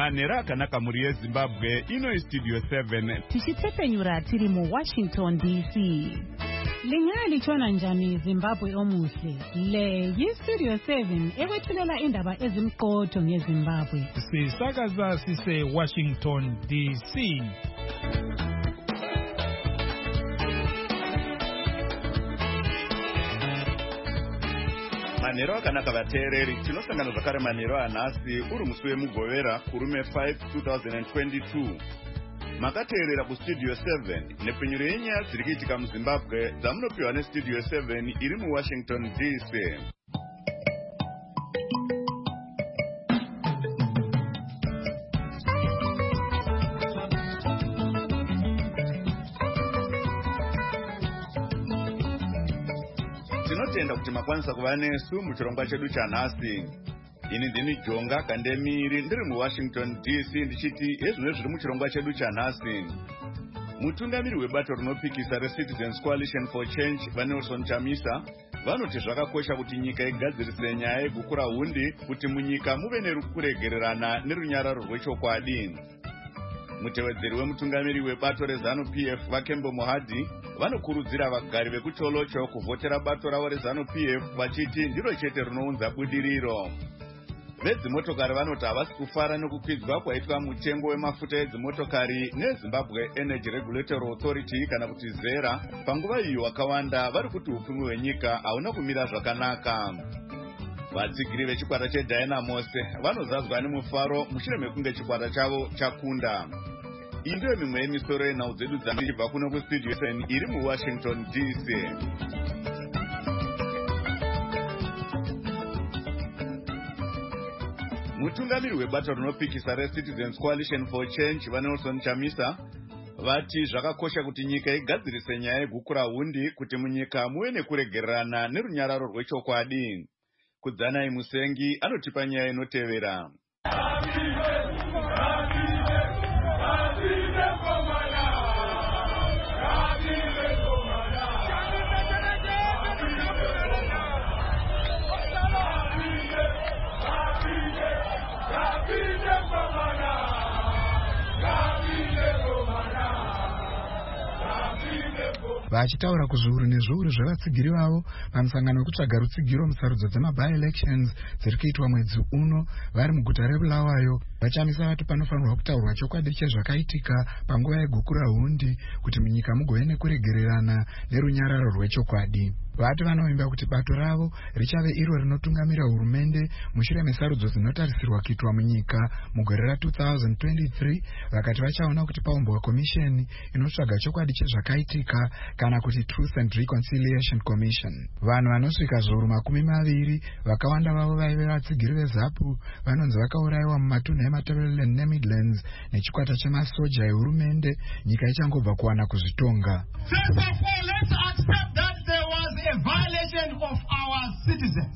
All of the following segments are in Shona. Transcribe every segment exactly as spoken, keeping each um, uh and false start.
manhero akanaka mhuri yeZimbabwe. Ino iStudio seven tichitepenyura tiri muWashington D C. Lingalitshona njani Zimbabwe omuhle? Le yiStudio seven ekwethulela indaba ezimqotho ngeZimbabwe. Sisakaza sise Washington D C. manhero akanaka vateereri, tinosangana zvakare manhero anhasi uri musi wemugovera kurume five twenty twenty-two. Makateerera kuStudio seven nepfenyuro yenyaya dziri kuitika muZimbabwe dzamunopiwa neStudio seven iri muWashington D C. Tinotenda kuti makwanisa kuva nesu muchirongwa chedu chanhasi. Ini ndini Jonga Kandemiri ndiri muWashington D C ndichiti ezvino zviri muchirongwa chedu chanhasi. Mutungamiri webato rinopikisa reCitizens Coalition for Change vaNelson Chamisa vanoti zvakakosha kuti nyika igadzirise nyaya yegukura hundi kuti munyika muve nekuregererana nerunyararo rwechokwadi. Mutevedzeri wemutungamiri webato reZanu P F Vakembo Mohadi vanokurudzira vagari vekucholocho kuvhotera bato ravo reZanu P F vachiti ndiro chete rinounza budiriro. Vedzimotokari vanoti havasi kufara nekukwidzwa kwaitwa mutengo wemafuta edzimotokari neZimbabwe Energy Regulatory Authority kana kuti ZERA panguva iyo vakawanda vari kuti upfumi hwenyika hauna kumira zvakanaka. Vatsigiri vechikwata cheDynamos vanozadzwa nemufaro mushure mekunge chikwata chavo chakunda. Iyi ndiyo mimwe yemisoro yenhau dzedu dzanobva kuno kuStudio seven iri muWashington D C. Mutungamiri webato rinopikisa reCitizens Coalition for Change vaNelson Chamisa vati zvakakosha kuti nyika igadzirise nyaya yegukura hundi kuti munyika muve nekuregererana nerunyararo rwechokwadi. Kudzanai Musengi anotipa nyaya inotevera. Vachitaura kuzviuru nezviuru zvevatsigiri vavo pamusangano wekutsvaga rutsigiro musarudzo dzema-by-elections dziri kuitwa mwedzi uno vari muguta reBulawayo, Vachamisa vati panofanirwa kutaurwa chokwadi chezvakaitika panguva yegukura hundi kuti munyika mugove nekuregererana nerunyararo rwechokwadi. Vati vanovimba kuti bato ravo richave iro rinotungamira hurumende mushure mesarudzo dzinotarisirwa kuitwa munyika mugore ra two thousand twenty-three. Vakati vachaona kuti paumbwa komisheni inotsvaga chokwadi chezvakaitika kana kuti Truth and Reconciliation Commission. Vanhu vanosvika zviuru makumi maviri vakawanda vavo vaive vatsigiri veZAPU vanonzi vakaurayiwa mumatunhu eMatabeleland neMidlands nechikwata chemasoja ehurumende nyika ichangobva kuwana kuzvitonga. First of all, let's accept that there was a violation of our citizens.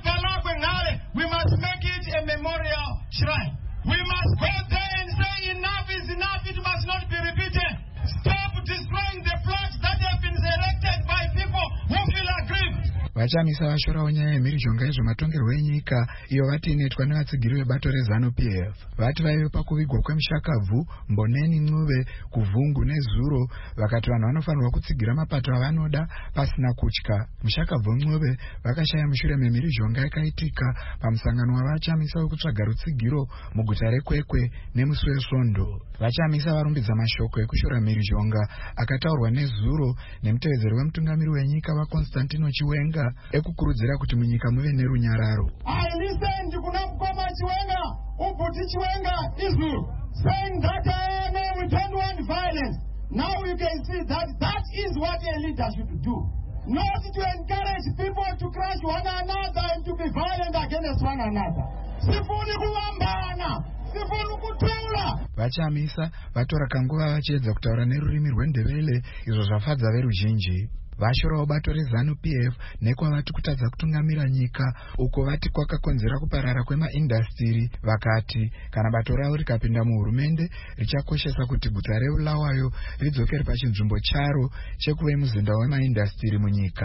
We must make it a memorial shrine. We must go there and say enough is enough, it must not be repeated. Stop destroying the flags that have been erected by people who feel aggrieved. Vachamisa vashorawo nyaya yemhirizhonga yezvematongerwo enyika iyo vati inoitwa nevatsigiri vebato reZanu P F. Vati vaive pakuvigwa kweMushakabvu, Mboneni, Ncube, Kuvhungu neZuro vakati vanhu vanofanirwa kutsigira mapato avanoda pasina kutya. Mushakabvu, Ncube vakashaya mushure memhirizhonga yakaitika pamusangano wavachamisa wekutsvaga rutsigiro muguta reKwekwe nemusi weSvondo. Vachamisa varumbidza mashoko ekushora mhirizhonga akataurwa neZuro nemutevedzeri wemutungamiri wenyika vaConstantino Chiwenga ekukurudzira kuti munyika muve nerunyararo. I listened to Kunapukoma Chiwenga, Uputi Chiwenga, Izulu, saying that uh, no, we don't want violence. Now you can see that that is what a leader should do. Not to encourage people to crush one another and to be violent against one another. Sifuni kuwambana, sifuni kutula. Vachamisa vatora kanguva vachiedza kutaura nerurimi rweNdebele izvo zvafadza veruzhinji. Vashorawo bato reZanu P F nekwavati kutadza kutungamira nyika uko vati kwakakonzera kuparara kwemaindastiri. Vakati kana bato ravo rikapinda muhurumende richakoshesa kuti guta reBulawayo ridzokere pachinzvimbo charo chekuve muzinda wemaindastiri munyika.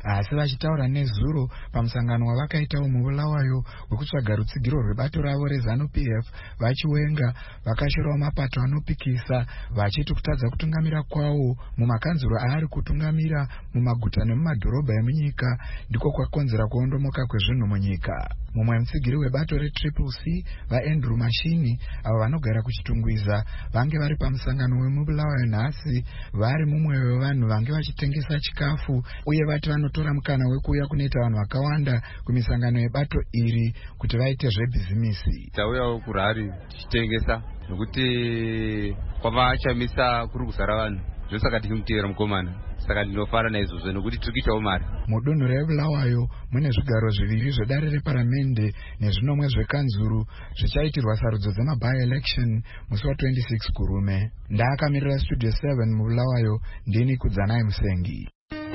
asi vachitaura nezuro pamusangano wavakaitawo mubulawayo wekutsvaga rutsigiro rwebato ravo reZANU-P F, vachiwenga vakashorawo mapato anopikisa vachiti kutadza kutungamira kwawo mumakanzuro aari kutungamira mumaguta nemumadhorobha emunyika ndiko kwakonzera kuondomoka kwezvinhu munyika. Mumwe mutsigiri webato reTriple C, vaAndrew Mashini, avo vanogara kuchitungwiza, vange vari pamusangano wemubulawayo nhasi, vari mumwe wevanhu vange vachitengesa chikafu uye vati vanotora mukana wekuuya kunoita vanhu vakawanda kumisangano yebato iri kuti vaite zvebhizimisi. Tauyawo kuRari tichitengesa nokuti kwavachamisa kuri kuzara vanhu, zvosaka tichimutevera mukomana, saka ndinofara naizvozvo nokuti tiri kuitawo mari. Mudunhu reBulawayo mune zvigaro zviviri zvedare reparamende nezvinomwe zvekanzuru zvichaitirwa sarudzo dzema-by-election musi wa26 kurume. Ndaakamirira Studio seven mubulawayo, ndini Kudzanai Musengi.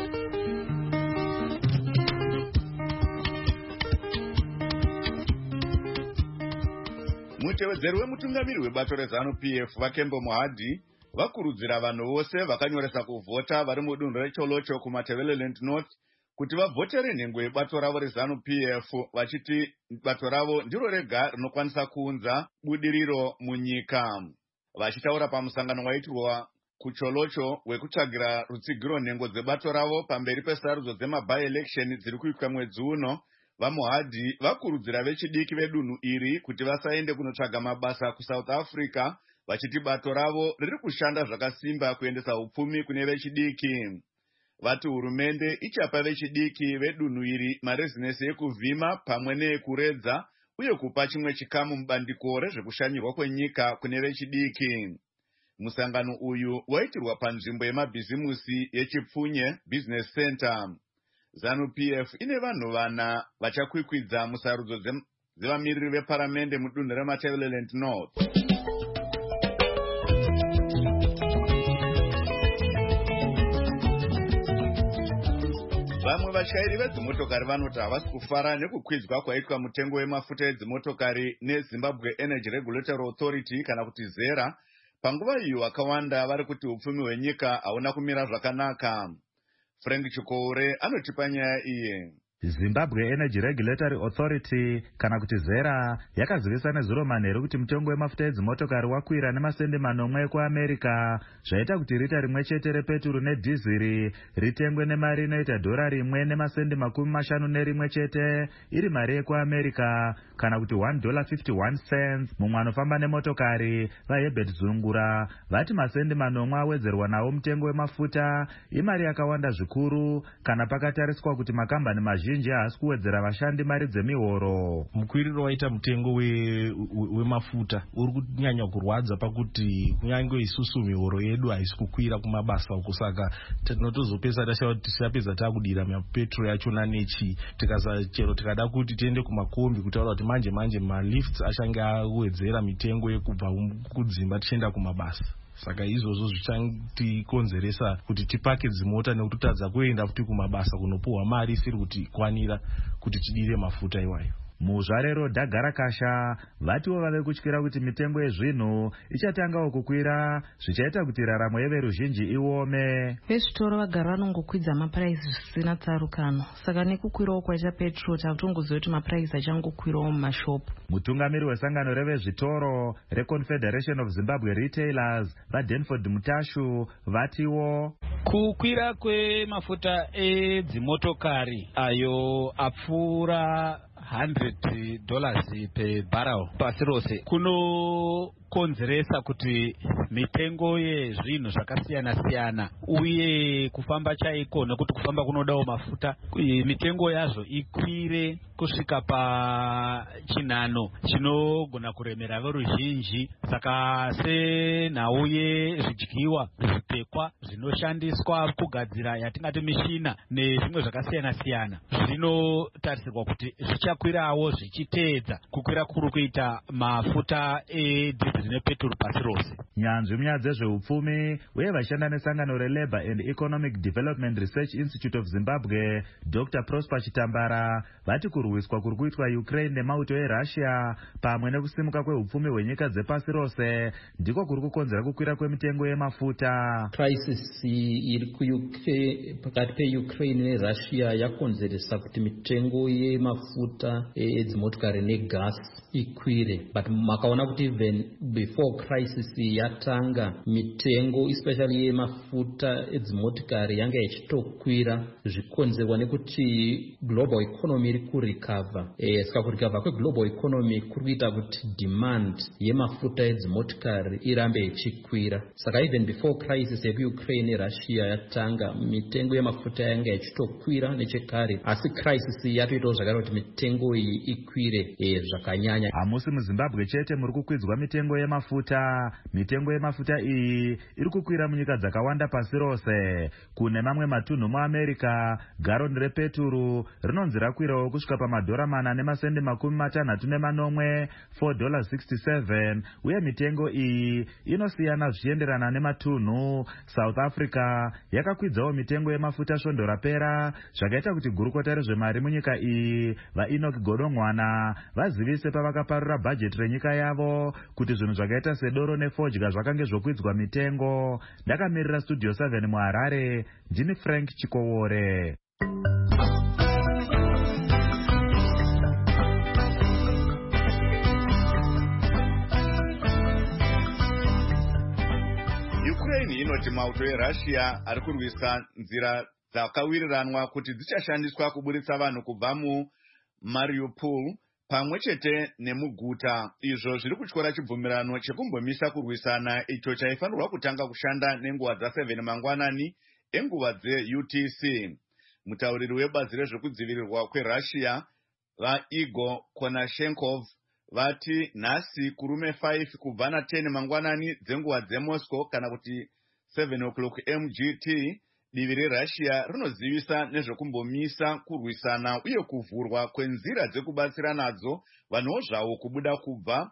Mutevedzeri wemutungamiri webato reZANU-P F Vakembo Mohadhi vakurudzira vanhu vose vakanyoresa kuvhota vari mudunhu reCholocho kuMatabeleland North kuti vavhotere nhengo yebato ravo reZANU-P F, vachiti bato ravo ndiro rega rinokwanisa kuunza budiriro munyika. Vachitaura pamusangano waitirwa kuCholocho wekutsvagira rutsigiro nhengo dzebato ravo pamberi pesarudzo dzema-by-election dziri kuitwa mwedzi uno, vaMohadhi vakurudzira vechidiki vedunhu iri kuti vasaende kunotsvaga mabasa kuSouth Africa, vachiti bato ravo riri kushanda zvakasimba kuendesa upfumi kune vechidiki. Vati hurumende ichapa vechidiki vedunhu iri marezinesi ekuvhima pamwe neekuredza uye kupa chimwe chikamu mubandiko rezvekushanyirwa kwenyika kune vechidiki. Musangano uyu waitirwa panzvimbo yemabhizimusi yeChipfunye Business Center. ZANU-P F ine vanhu vana vachakwikwidza musarudzo dzevamiriri veparamende mudunhu reMatabeleland North. Vamwe vatyairi vedzimotokari vanoti havasi kufara nekukwidzwa kwaitwa mutengo wemafuta edzimotokari neZimbabwe Energy Regulatory Authority kana kuti ZERA, panguva iyo vakawanda vari kuti upfumi hwenyika hauna kumira zvakanaka. Frank Chikoure anotipa nyaya iye. Zimbabwe Energy Regulatory Authority kana kuti ZERA yakazivisa nezuro manheru kuti mutengo wemafuta edzimotokari wakwira nemasende manomwe ekuAmerica, zvaita kuti rita rimwe chete repeturu nedhiziri ritengwe nemari inoita dhora rimwe nemasende makumi mashanu nerimwe chete, iri mari ekuAmerica kana kuti one dollar fifty-one cents. Mumwe anofamba nemotokari vaHebert Zungura vati masende manomwe awedzerwa nawo mutengo wemafuta imari yakawanda zvikuru kana pakatariswa kuti makambani mazhinji zhinji haasi kuwedzera vashandi mari dzemihoro. Mukwiriro waita mutengo wemafuta uri kunyanya kurwadza pakuti kunyange isusu mihoro yedu haisi kukwira kumabasa uko, saka tinotozopesa tashawa kuti tichapedza takudira mapetrol yachona nechi tikasachero tikada kuti tiende kumakombi kutaura kuti manje manje malifts achange awedzera mitengo yekubva kudzimba tichienda kumabasa. Saka izvozvo zvichatikonzeresa kuti tipake dzimota nekutotadza kuenda futi kumabasa kunopuhwa mari isiri kuti kwanira kuti tidire mafuta iwayo. Muzvarero Dhagarakasha vatiwo vave kutyira kuti mitengo yezvinhu ichatangawo kukwira zvichaita kuti raramo yeveruzhinji iome. Vezvitoro vagara vanongokwidza mapuraisi zvisina tsarukano, saka nekukwirawo kwaita petrol takutongoziva kuti mapuraisi achangokwirawo mumashopu. Mutungamiri wesangano revezvitoro reConfederation of Zimbabwe Retailers vaDenford Mutashu vatiwo kukwira kwemafuta edzimotokari ayo apfuura one hundred dollars per barrel pasi rose kunokonzeresa kuti mitengo yezvinhu zvakasiyana siyana uye kufamba chaiko nekuti kufamba kunodawo mafuta mitengo yazvo ikwire kusvika pachinhano chinogona kuremera veruzhinji. Saka senhau yezvidyiwa zvipfekwa zvinoshandiswa kugadzira yatingati mishina nezvimwe zvakasiyana siyana zvinotarisirwa kuti zvichakwirawo zvichiteedza kukwira kuri kuita mafuta edhizili nepetrol pasi rose. nyanzvi munyaya dzezveupfumi uye vashanda nesangano relabour and economic development research institute of zimbabwe Doctor Prosper Chitambara vati kurwiswa kuri kuitwa Ukraine nemauto eRussia pamwe nekusimuka kweupfumi hwenyika dzepasi rose ndiko kuri kukonzera kukwira kwemitengo yemafuta. Crisis iri pakati peUkraine neRussia yakonzeresa kuti mitengo yemafuta edzimotokari negasi ikwire, but makaona kuti even before crisis yatanga mitengo especially yemafuta edzimotokari yanga ichitokwira zvikonzerwa nekuti global economy iri kurecover. Eh, saka kurecover kweglobal economy kuri kuita kuti demand yemafuta edzimotokari irambe ichikwira. Saka even before crisis yekuUkraine neRussia yatanga mitengo yemafuta yanga ichitokwira nechekare, asi crisis yatoitawo zvakare kuti mitengo iyi ikwire eh, zvakanyanya. Hamusi muZimbabwe chete muri kukwidzwa mitengo yemafuta. Mitengo yemafuta iyi iri kukwira munyika dzakawanda pasi rose. Kune mamwe matunhu muAmerica garoni repeturu rinonzi rakwirawo kusvika pamadhora mana nemasendi makumi matanhatu nemanomwe four dollars sixty-seven, uye mitengo iyi inosiyana zvichienderana nematunhu. South Africa yakakwidzawo mitengo yemafuta svondo rapera, zvakaita kuti gurukota rezvemari munyika iyi vaEnoch Godongwana vazivise pavakaparura bhajeti renyika yavo kuti zvinhu zvakaita sedoro nefodya zvakange zvokwidzwa mitengo. Ndakamirira studio seven muHarare, ndini Frank Chikowore. Ukraine inoti mauto eRussia ari kurwisa nzira dzakawiriranwa kuti dzichashandiswa kuburitsa vanhu kubva muMariupol pamwe chete nemuguta. Izvo zviri kutyora chibvumirano chekumbomisa kurwisana icho chaifanirwa kutanga kushanda nenguva dzaseven mangwanani enguva dzeU T C. Mutauriri webazi rezvekudzivirirwa kweRussia vaIgor Konashenkov vati nhasi kurume five kubva na ten mangwanani dzenguva dzeMoscow kana kuti seven o'clock M G T, divi reRussia rinozivisa nezvekumbomisa kurwisana uye kuvhurwa kwenzira dzekubatsira nadzo vanhuwo zvavo kubuda kubva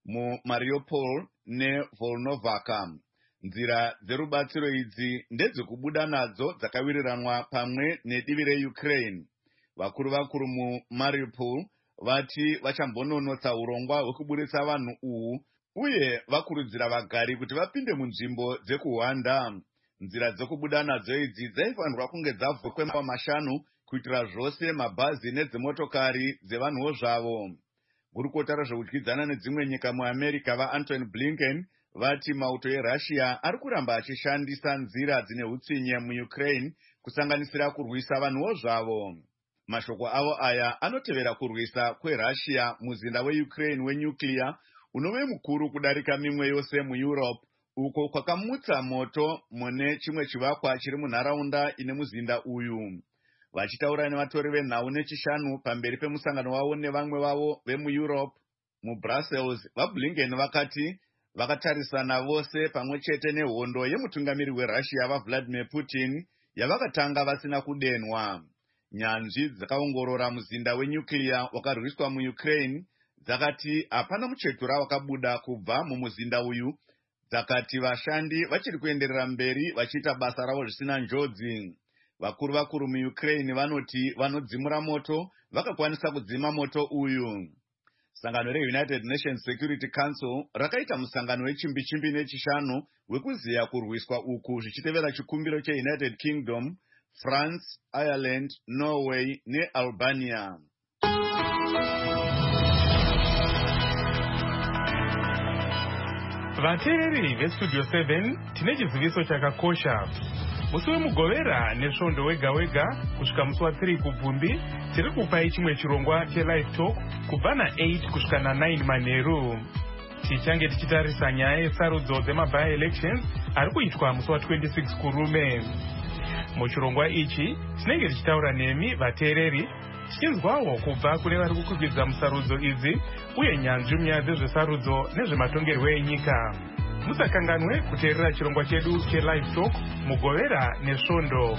muMariupol neVolnovaka. Nzira dzerubatsiro idzi ndedzekubuda nadzo dzakawiriranwa pamwe nedivi reUkraine. Vakuru vakuru muMariupol vati vachambononotsa urongwa hwekuburitsa vanhu uhu uye vakurudzira vagari kuti vapinde munzvimbo dzekuhwanda. Nzira dzekubuda nadzo idzi dzaifanirwa kunge dzavhurwa pamashanu kuitira zvose mabhazi nedzimotokari dzevanhuwo zvavo. Gurukota rezvekudyidzana nedzimwe nyika muAmerica vaAntony Blinken vati mauto eRussia ari kuramba achishandisa nzira dzine hutsinye muUkraine kusanganisira kurwisa vanhuwo zvavo. Mashoko avo aya anotevera kurwisa kweRussia muzinda weUkraine wenuclear unove mukuru kudarika mimwe yose muEurope, uko kwakamutsa moto mune chimwe chivakwa chiri munharaunda ine muzinda uyu. Vachitaura nevatori venhau nechishanu pamberi pemusangano wavo nevamwe vavo vemuEurope muBrussels, vaBlinken vakati vakatarisana vose pamwe chete nehondo yemutungamiri weRussia vaVladimir Putin yavakatanga vasina kudenwa. Nyanzvi dzakaongorora muzinda wenuclear wakarwiswa muUkraine dzakati hapana muchetura wakabuda kubva mumuzinda uyu, dzakati vashandi vachiri kuenderera mberi vachiita basa ravo zvisina njodzi. Vakuru vakuru muUkraine vanoti vanodzimura moto vakakwanisa kudzima moto uyu. Sangano reUnited Nations Security Council rakaita musangano wechimbi-chimbi nechishanu wekuziya kurwiswa uku zvichitevera chikumbiro cheUnited Kingdom, France, Ireland, Norway neAlbania. Vateereri veStudio seven tine chiziviso chakakosha. Musi wemugovera nesvondo wega wega kusvika musi wa3 kubvumbi tiri kupai chimwe chirongwa chelive talk kubva na8 kusvika na9 manheru. Tichange tichitarisa nyaya yesarudzo dzemaby elections ari kuitwa musi wa26 kurume. Muchirongwa ichi tinenge tichitaura nemi vateereri tichinzwawo kubva kune vari kukwikwidzwa musarudzo idzi uye nyanzvi munyaya dzezvesarudzo nezvematongerwo enyika. Musakanganwe kuteerera chirongwa chedu chelive talk mugovera nesvondo.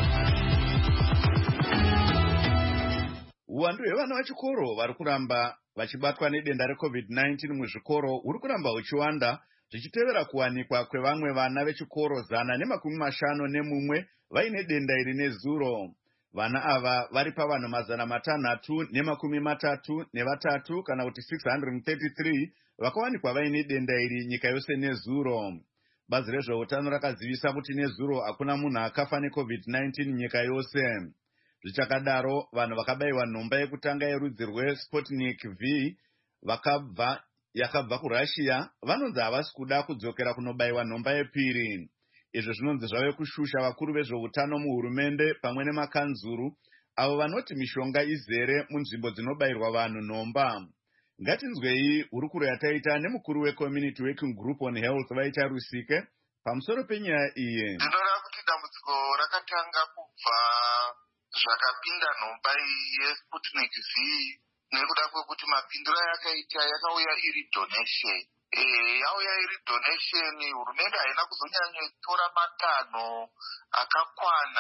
Uwandu hwevana vachikoro vari kuramba vachibatwa nedenda recovid nineteen muzvikoro huri kuramba huchiwanda, zvichitevera kuwanikwa kwevamwe vana vechikoro zana nemakumi mashanu nemumwe vaine denda iri nezuro. Vana ava vari pavanhu mazana matanhatu nemakumi matatu nevatatu kana kuti six hundred thirty-three vakawanikwa vaine denda iri nyika yose nezuro. Bazi rezveutano rakazivisa kuti nezuro hakuna munhu akafa necovid nineteen nyika yose. Zvichakadaro, vanhu vakabayiwa nhomba yekutanga yerudzi rweSputnik V vakabva yakabva kuRussia vanonzi havasi kuda kudzokera kunobayiwa nhomba yepiri. Izvi zvinonzi zvave kushusha vakuru vezveutano muhurumende pamwe nemakanzuru avo vanoti mishonga izere munzvimbo dzinobayirwa vanhu nhomba. Ngatinzwei hurukuro yataita nemukuru weCommunity Working Group on Health vaita Rusike pamusoro penyaya iyi. Ndinoda kuti dambudziko rakatanga kubva zvakapinda nhomba yeSputnik V nekuda kwekuti mapindiro yakaita yakauya iri donation. Eh, yauya iri donation, hurumende haina kuzonyanyotora matanho akakwana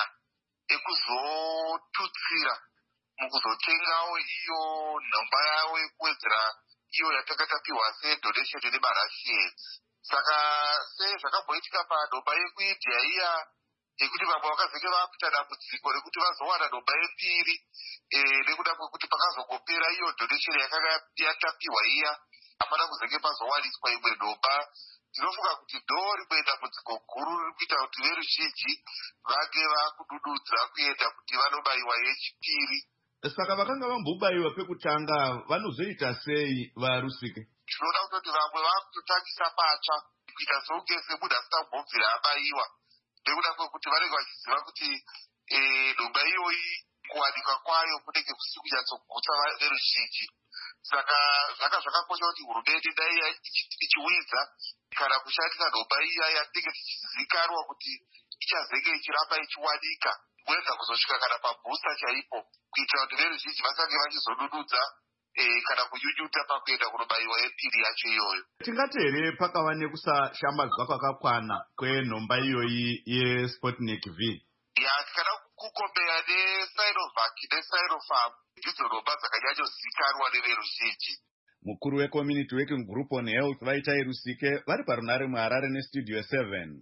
ekuzotutsira mukuzotengawo iyo nhomba yawo yekuwedzera iyo yatakatapiwa sedonation nevaRussians. Saka sezvakabhoitika panhomba yekuindia iya yekuti vamwe vakazenge vakuita dambudziko rekuti vazowana nhomba yepiri nekuda kwekuti pakazongopera iyo donation yakanga yatapiwa iya hapana kuzenge pazowaniswa imwe nhomba. Ndinofunga kuti ndo rimwe dambudziko guru riri kuita kuti veruzhinji vange vakudududza kuenda kuti vanobayiwa yechipiri. Saka vakanga vambobayiwa pekutanga vanozoita sei vaRusike? Tinoda kutoti vamwe vakutotangisa patsva kuita sokunge semunhu asina kumbobvira abayiwa nekuda kwekuti vanenge vachiziva kuti nhomba iyoyi kuwanikwa kwayo kunenge kusiri kunyatsogutsa veruzhinji. Saka zvanga zvakakosha kuti hurumende dai ichiwidza kana kushandisa nhomba iya yatinenge tichizivikanwa kuti ichazenge ichiramba ichiwanika kuedza kuzosvika kana pabhusta chaipo kuitira kuti veruzhinji vasange vachizodududza kana kunyunyuta pakuenda kunobayiwa yepiri yacho iyoyo. Tingati here pakava nekusashambadzwa kwakakwana kwenhomba iyoyi yeSputnik V? Ya, tikada kukombera neSinovac neSinopharm ndidzo nhomba dzakanyanyozivikanwa neveruzhinji. Mukuru weCommunity Working Group on Health vaita Rusike vari parunare muHarare neStudio seven.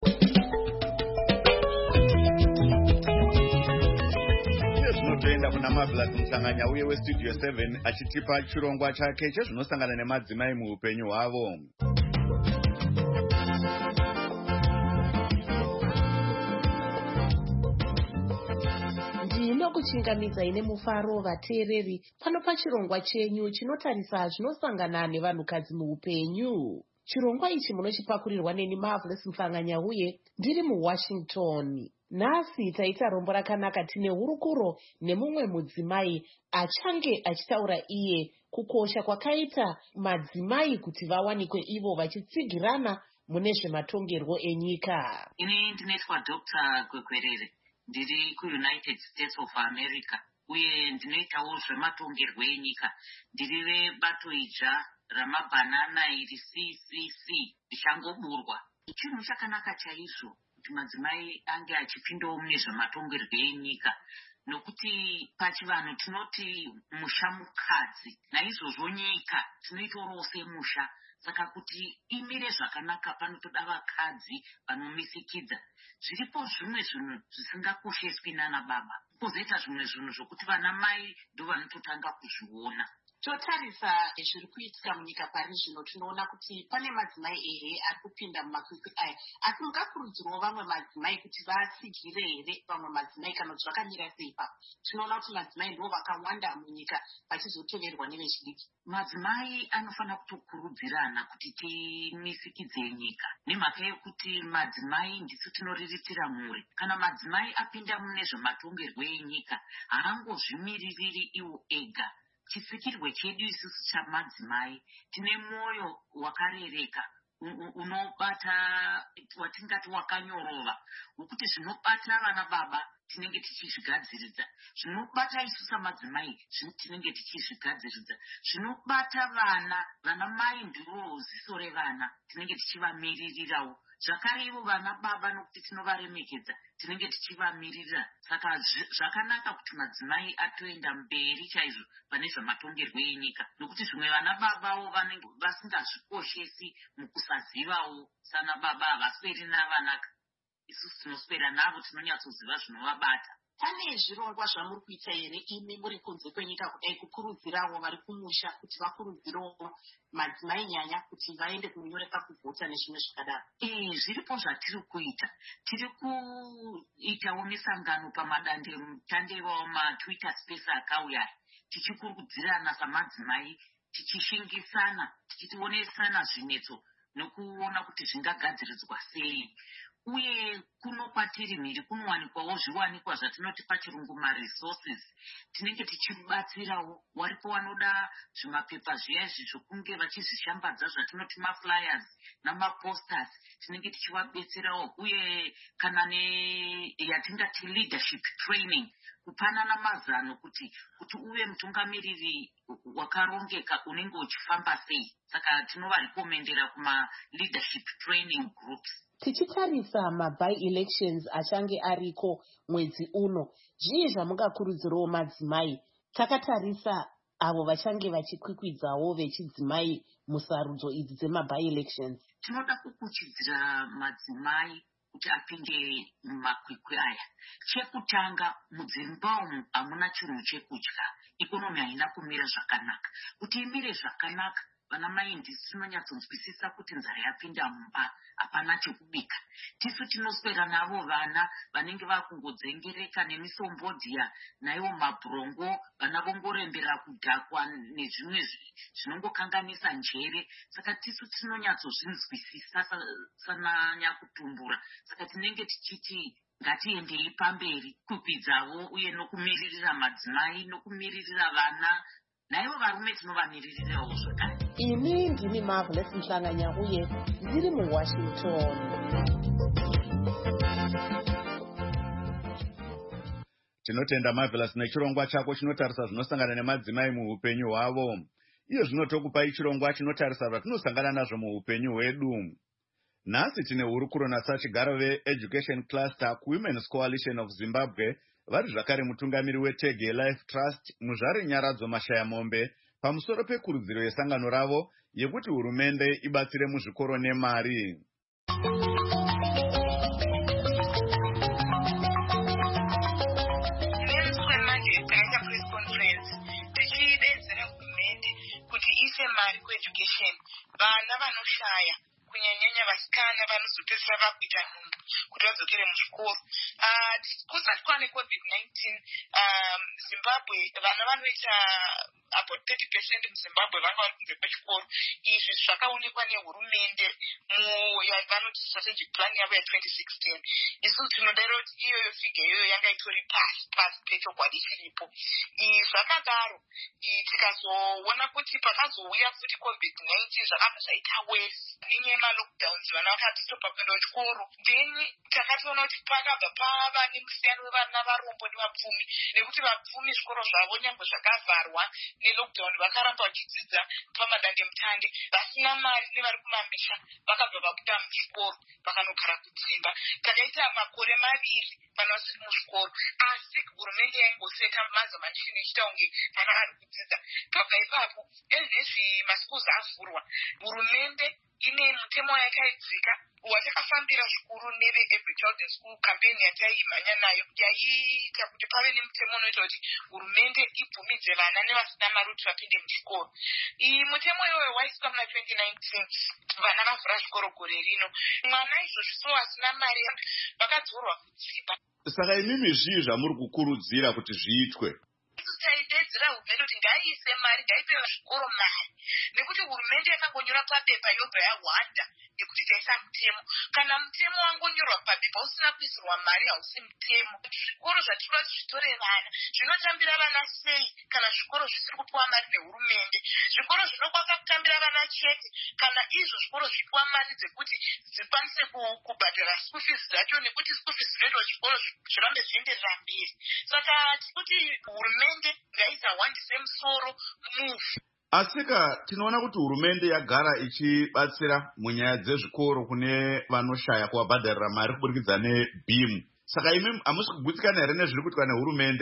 Zvinotoenda kuna Marvelous Musanganya uye weStudio seven achitipa chirongwa chake chezvinosangana nemadzimai muupenyu hwavo. Ndinokuchingamidza ine mufaro vateereri pano pachirongwa chenyu chinotarisa zvinosangana nevanhukadzi muupenyu. Chirongwa ichi munochipakurirwa neni Marvelous Musanganya uye ndiri muWashington. Nhasi taita rombo rakanaka tine hurukuro nemumwe mudzimai achange achitaura iye kukosha kwakaita madzimai kuti vawanikwe ivo vachitsigirana mune zvematongerwo enyika. Ini ndinoitwa Doctor Kwekwerere, ndiri kuUnited States of America uye ndinoitawo zvematongerwo enyika. Ndiri vebato idzva ramabhanana iri C C C richangoburwa. Chinhu chakanaka chaizvo kuti madzimai ange achipindawo mune zvematongerwo enyika, nokuti pachivanhu tinoti musha mukadzi, naizvozvo nyika tinoitorawo semusha. Saka kuti imire zvakanaka panotoda vakadzi vanomisikidza. Zviripo zvimwe zvinhu zvisingakosheswi nana baba, kozoita zvimwe zvinhu zvokuti vana mai ndo vanototanga kuzviona. Totarisa zviri kuitika munyika pari zvino, tinoona kuti pane madzimai ehe ari kupinda mumakwikwi aya, asi mungakurudzirwawo vamwe madzimai kuti vasigire here vamwe madzimai kana kuti zvakamira sei ipapo? Tinoona kuti madzimai ndo vakawanda munyika vachizoteverwa nevechidiki. Madzimai anofanira kutokurudzirana kuti timisikidze nyika, nemhaka yekuti madzimai ndisu tinoriritira mhuri. Kana madzimai apinda mune zvematongerwo enyika haangozvimiririri iwo ega. Chisikirwe chedu isusu chamadzimai tine mwoyo wakarereka unobata watingati wakanyorova, wokuti zvinobata vana baba tinenge tichizvigadziridza. Zvinobata isu samadzimai tinenge tichizvigadziridza. Zvinobata vana, vana mai ndiro ziso revana, tinenge tichivamiririrawo. Zvakare ivo vana baba nokuti tinovaremekedza tinenge tichivamiririra. Saka zvakanaka kuti madzimai atoenda mberi chaizvo pane zvamatongerwo enyika, nokuti zvimwe vana babawo vanenge vasingazvikoshesi mukusazivawo. Sana baba havasweri navanaka, isusu tinoswera navo, tinonyatsoziva zvinovabata. Pane zvirongwa zvamuri kuita here imi muri kunze kwenyika kudai kukurudzirawo vari kumusha kuti vakurudzirawo madzimai nyanya kuti vaende kunyoreka kuvhota nezvimwe zvakadaro? Eh, zviripo zvatiri kuita. Tiri kuitawo misangano pamadande mutande wamatwitter space akauya, tichikurudzirana samadzimai, tichishingisana, tichionesana zvinetso nokuona kuti zvingagadziridzwa sei. Uye kuno kwatiri mhiri kunowanikwawo zviwanikwa zvatinoti pachirungu maresources. Tinenge tichibatsirawo waripo wanoda zvimapepa zviya izvi zvokunge vachizvishambadza zvatinoti maflyers namaposters, tinenge tichivabetserawo. Uye kana neyatingati leadership training, kupanana mazano kuti kuti uve mutungamiriri wakarongeka unenge uchifamba sei. Saka tinovarekomendera kuma leadership training groups. Tichitarisa maby elections achange ariko mwedzi uno, zvii zvamungakurudzirawo madzimai? Takatarisa avo vachange vachikwikwidzwawo vechidzimai musarudzo idzi dzemaby elections. Tinoda kukuchidzira madzimai kuti apinde mumakwikwi aya. Chekutanga, mudzimba umu hamuna chinhu chekudya, ikonomi haina kumira zvakanaka. Kuti imire zvakanaka, vana mai ndisi tinonyatsonzwisisa kuti nzara yapinda mumba, hapana chekubika. Tisu tinoswera navo vana vanenge vakungodzengereka nemisombodhiya naivo mabhurongo, vana vongorembera kudhakwa nezvimwe zvinongokanganisa njere. Saka tisu tinonyatsozvinzwisisa sananya kutumbura. Saka tinenge tichiti ngatiendei pamberi kukwidzawo uye nokumiririra madzimai nokumiririra vana, naivo varume tinovamiririrawo zvakare. Ini ndini Marvelous Mhlanga-Nyahuye, ndiri muWashington. Tinotenda Marvelous nechirongwa chako chinotarisa zvinosangana nemadzimai muupenyu hwavo. Iyo zvinotokupai chirongwa chinotarisa zvatinosangana nazvo muupenyu hwedu. Nhasi tine hurukuro nasachigaro veEducation Cluster kuWomen's Coalition of Zimbabwe, vari zvakare mutungamiri weTege Life Trust muzvare Nyaradzo Mashayamombe, pamusoro pekurudziro yesangano ravo yekuti hurumende ibatsire muzvikoro nemari. Mari kueducation vana vanoshaya kunyanyanya vasikana vanozopedzera vakuita nhumbu kuti vadzokere muzvikoro. Kusati kwane covid nineteen, Zimbabwe vana vanoita about thirty percent muZimbabwe vanga vari kunze kwechikoro. Izvi zvakaonekwa nehurumende muyavanoti strategic plan yavo ya twenty sixteen. Isusu tinodaro kuti iyoyo figa iyoyo yanga itori pasi pasi pechokwadi chiripo. Zvakadaro tikazoona kuti pakazouya futi covid nineteen zvakabva zvaita wese nenyaya lockdowns vana vakatopa kuenda kuchikoro. Then takatoona kuti pakabva pava nemusiyano wevana varombo nevapfumi, nekuti vapfumi zvikoro zvavo nyangwe zvakavharwa nelockdown vakaramba vachidzidza pamadande mutande. Vasina mari nevari kumamisha vakabva vabuda muzvikoro vakanogara kudzimba. Takaita makore maviri vana vasiri muzvikoro, asi hurumende yaingoseta mazamachini ichita kunge vana vari kudzidza. Kabva ipapo ezvezvi maschools avhurwa, hurumende ine mutemo yakaidzika watakafambira zvikuru neve Every Child in School campaign yataimhanya nayo, yaiita kuti pave nemutemo unoita kuti hurumende ibvumidze vana nevasina mari kuti vapinde muchikoro. Mutemo iwoyo waiswa muna twenty nineteen, vana vavhura zvikoro gore rino. Mwana izvozvi so asina mari vakadzorwa kudzimba. Saka imimi zvii zvamuri kukurudzira kuti zviitwe? Taidedzera hurumende kuti ngaiise mari, ngaipe zvikoro mari, nekuti hurumende yakangonyora papepa yobva yawanda nekuti taisa mutemo. Kana mutemo wangonyorwa papepa usina kuisirwa mari hausi mutemo. Zvikoro zvatinoda kuti zvitore vana zvinotambira vana sei kana zvikoro zvisiri kupiwa mari nehurumende? Zvikoro zvinokwaka kutambira vana vana chete kana izvo zvikoro zvipiwa mari dzekuti dzikwanise kubhadhara school fees dzacho, nekuti school fees zvinoita zvikoro zvirambe zvienderera mberi. Saka tikuti hurumende ngaizawandise musoro muvhu. Asika tinoona kuti hurumende yagara ichibatsira munyaya dzezvikoro kune vanoshaya kuvabhadharira mari kuburikidza nebhimu. Saka imi hamusi kugutsikana here nezviri kuitwa nehurumende?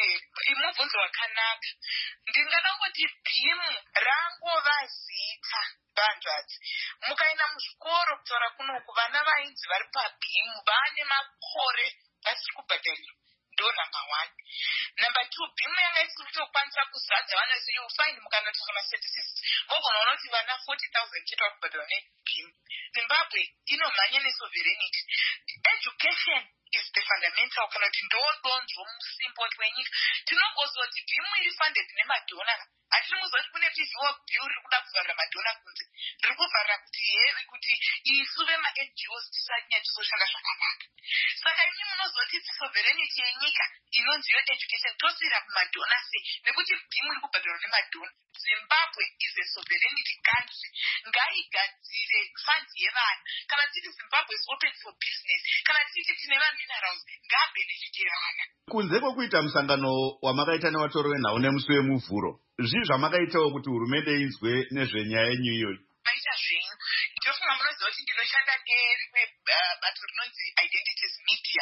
Mubvunzo wakanaka. Ndingada kuti bhimu rangova zita bandwazi. Mukaenda muzvikoro kutaura kunoku vana vainzi vari pabhimu vane makore vasiri kubhadharirwa. Ndo number one. Number two, bhimu yanga isiri kutokwanisa kuzadza vana vese. You find mukanotora mastatistics vogona kuona kuti vana forty thousand chete vari kubhadharwa nebhimu. Zimbabwe inomhanya nesovereignty. Education is the fundamental kana kuti ndodonzvo musimboti wenyika. Tinogozwa kuti bhimu iri funded nemadhona. Hatiri kuziva kuti kune physical bill riri kuda kuvharira madhona kunze. Riri kuvharira kuti here kuti isu vema-N G Os tisanyanya tizoshanda zvakanaka. Saka imi munoziva kuti sovereignty yenyika inonzi yo-education tosiyira kumadhona sei, nekuti bhimu iri kubhadharwa nemadhona. Zimbabwe is a sovereignty country. Ngaigadzire funds yevana. Kana titi Zimbabwe is open for business, kana titi tine vaminerals, ngabenefite vana. Kunze kwekuita musangano wamakaita nevatoro venhau nemusi wemuvhuro, zvii zvamakaitawo kuti hurumende inzwe nezvenyaya yenyu iyoyi? Maita zvenyu. Ndofunga munoziva kuti ndinoshanda nerimwe bato rinonzi Identities Media.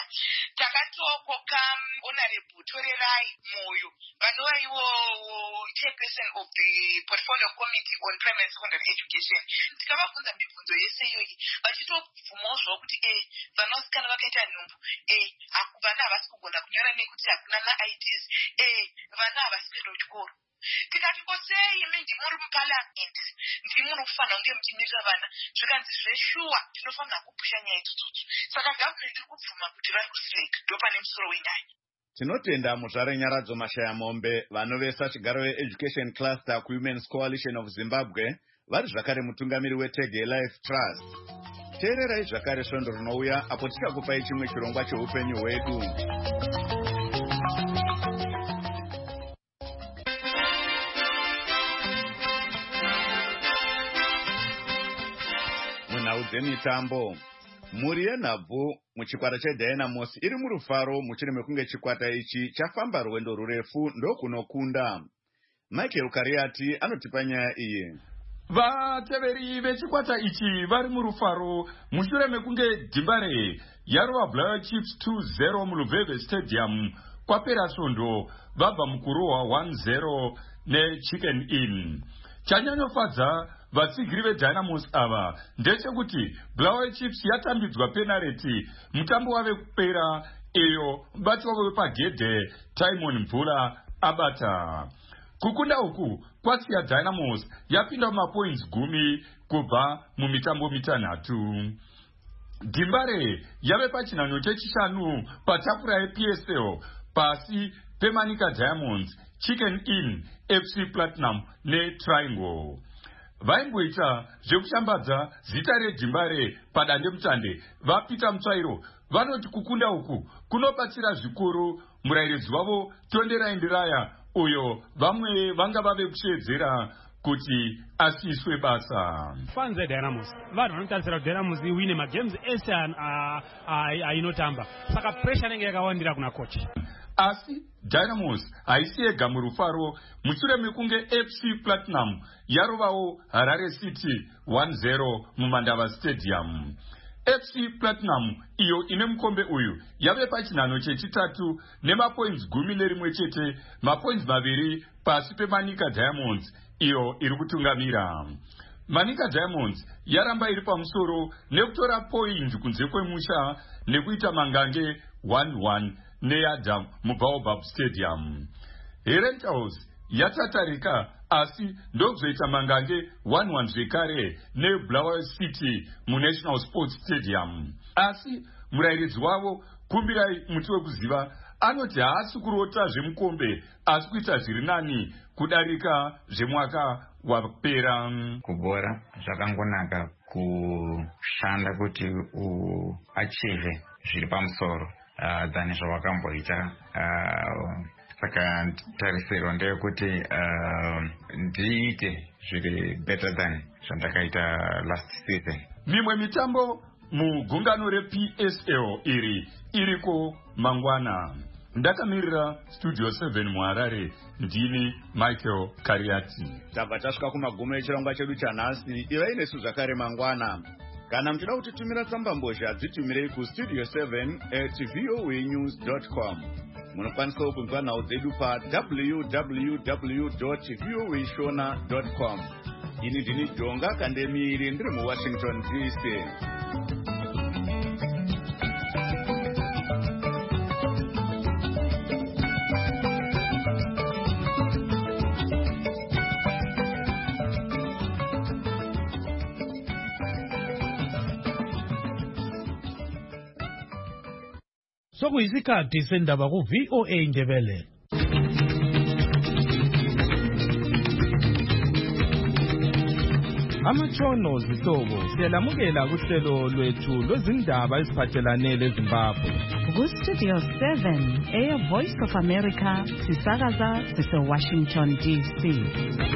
Takatokoka Honorable Torerai Moyo, vanova ivo chairperson of the Portfolio Committee on Primary and Secondary Education. Tikavabvunza mibvunzo yese iyoyi vachitobvumawo zvavo kuti eh vanasikana vakaita nhumbu, eh vana havasi kugona kunyora nekuti hakuna ma-I Ds, eh vana havasi kuenda kuchikoro. Tikati kosei imi ndimuri muparliament, ndimuri kufanira kunge muchimirira vana, zvikanzi zveshuwa tinofanira kupusha nyaya idzodzo. Saka gavhumende iri kubvuma kuti vari kusireka, ndopane musoro wenyaya. Tinotenda muzvare nyaradzo Mashaya Mombe vanovesa chigaro veEducation Cluster kuWomen's Coalition of Zimbabwe, vari zvakare mutungamiri weTege Life Trust. Teererai zvakare svondo rinouya apo tikakupai chimwe chirongwa cheupenyu hwedu. Munhau dzemitambo, mhuri yenhabvu muchikwata cheDynamos iri murufaro mushure mekunge chikwata ichi chafamba rwendo rurefu ndokunokunda. Michael Kariati anotipa nyaya iyi. Vateveri vechikwata ichi vari murufaro mushure mekunge Dimbare yarova Blair Chiefs two zero muLubebe Stadium kwapera svondo vabva mukurohwa one zero neChicken Inn. Chanyanyofadza vatsigiri veDynamos ava ndechekuti Blair Chiefs yatambidzwa penalty mutambo wave kupera iyo mubati wavo wepagedhe Timon Mvura abata. Kukunda uku kwasiya Dynamos yapinda mumapoints gumi kubva mumitambo mitanhatu. Dimbare yave pachinhanho chechishanu patafura yeP S L pasi peManika Diamonds, Chicken Inn, F C Platinum neTriangle. Vaimboita zvekushambadza zita reDimbare padandemutande vapita mutsvairo vanoti kukunda uku kunobatsira zvikuru murairidzi wavo Tonderai Ndiraya uyo vamwe vanga vave kushedzera kuti asiswe basa. Fans veDynamos vanhu vanotarisira kuti Dynamos iwine magames ese ainotamba, saka pressure inenge yakawandira kuna coach. Asi Dynamos haisi yega murufaro mushure mekunge F C Platinum yarovawo Harare City one zero muMandava Stadium. F C Platinum iyo ine mukombe uyu yave pachinhanho chechitatu nemapoints gumi nerimwe chete, mapoints maviri pasi peManika Diamonds iyo iri kutungamira. Manika Diamonds yaramba iri pamusoro nekutora point kunze kwemusha nekuita mangange one one neYadam muBaobab Stadium. Herentals yatatarika asi ndokuzoita mangange one one zvekare neBlair City muNational Sports Stadium. Asi murairidzi wavo Kumbirai muti wekuziva anoti haasi kurota zvemukombe asi kuita zviri nani kudarika zvemwaka wapera. Kubora zvakangonaka kushanda kuti uachieve zviri pamusoro uh, than zvawakamboita. uh, Saka tarisiro ndeyekuti uh, ndiite zviri better than zvandakaita last season. Mimwe mitambo mugungano reP S L iri iriko mangwana. Ndakamirira Studio seven muHarare, ndini Michael Kariati. Tabva tasvika kumagumo echirongwa chedu chanhasi. Ivai nesu zvakare mangwana. Kana muchida kutitumira tsamba mbozha dzitumirei ku studio seven at voa news dot com. Munokwanisa kunzwa nhau dzedu pa w w w dot voa shona dot com. Ini ndini Jonga Kandemiri, ndiri muWashington D C. Sokuyisikhathi sendaba ku V O A Ndebele. Amatshono zihlobo siyalamukela kuhlelo lwethu lwezindaba eziphathelane leZimbabwe. Ku Studio seven, Air Voice of America, sisakaza sise Washington D C.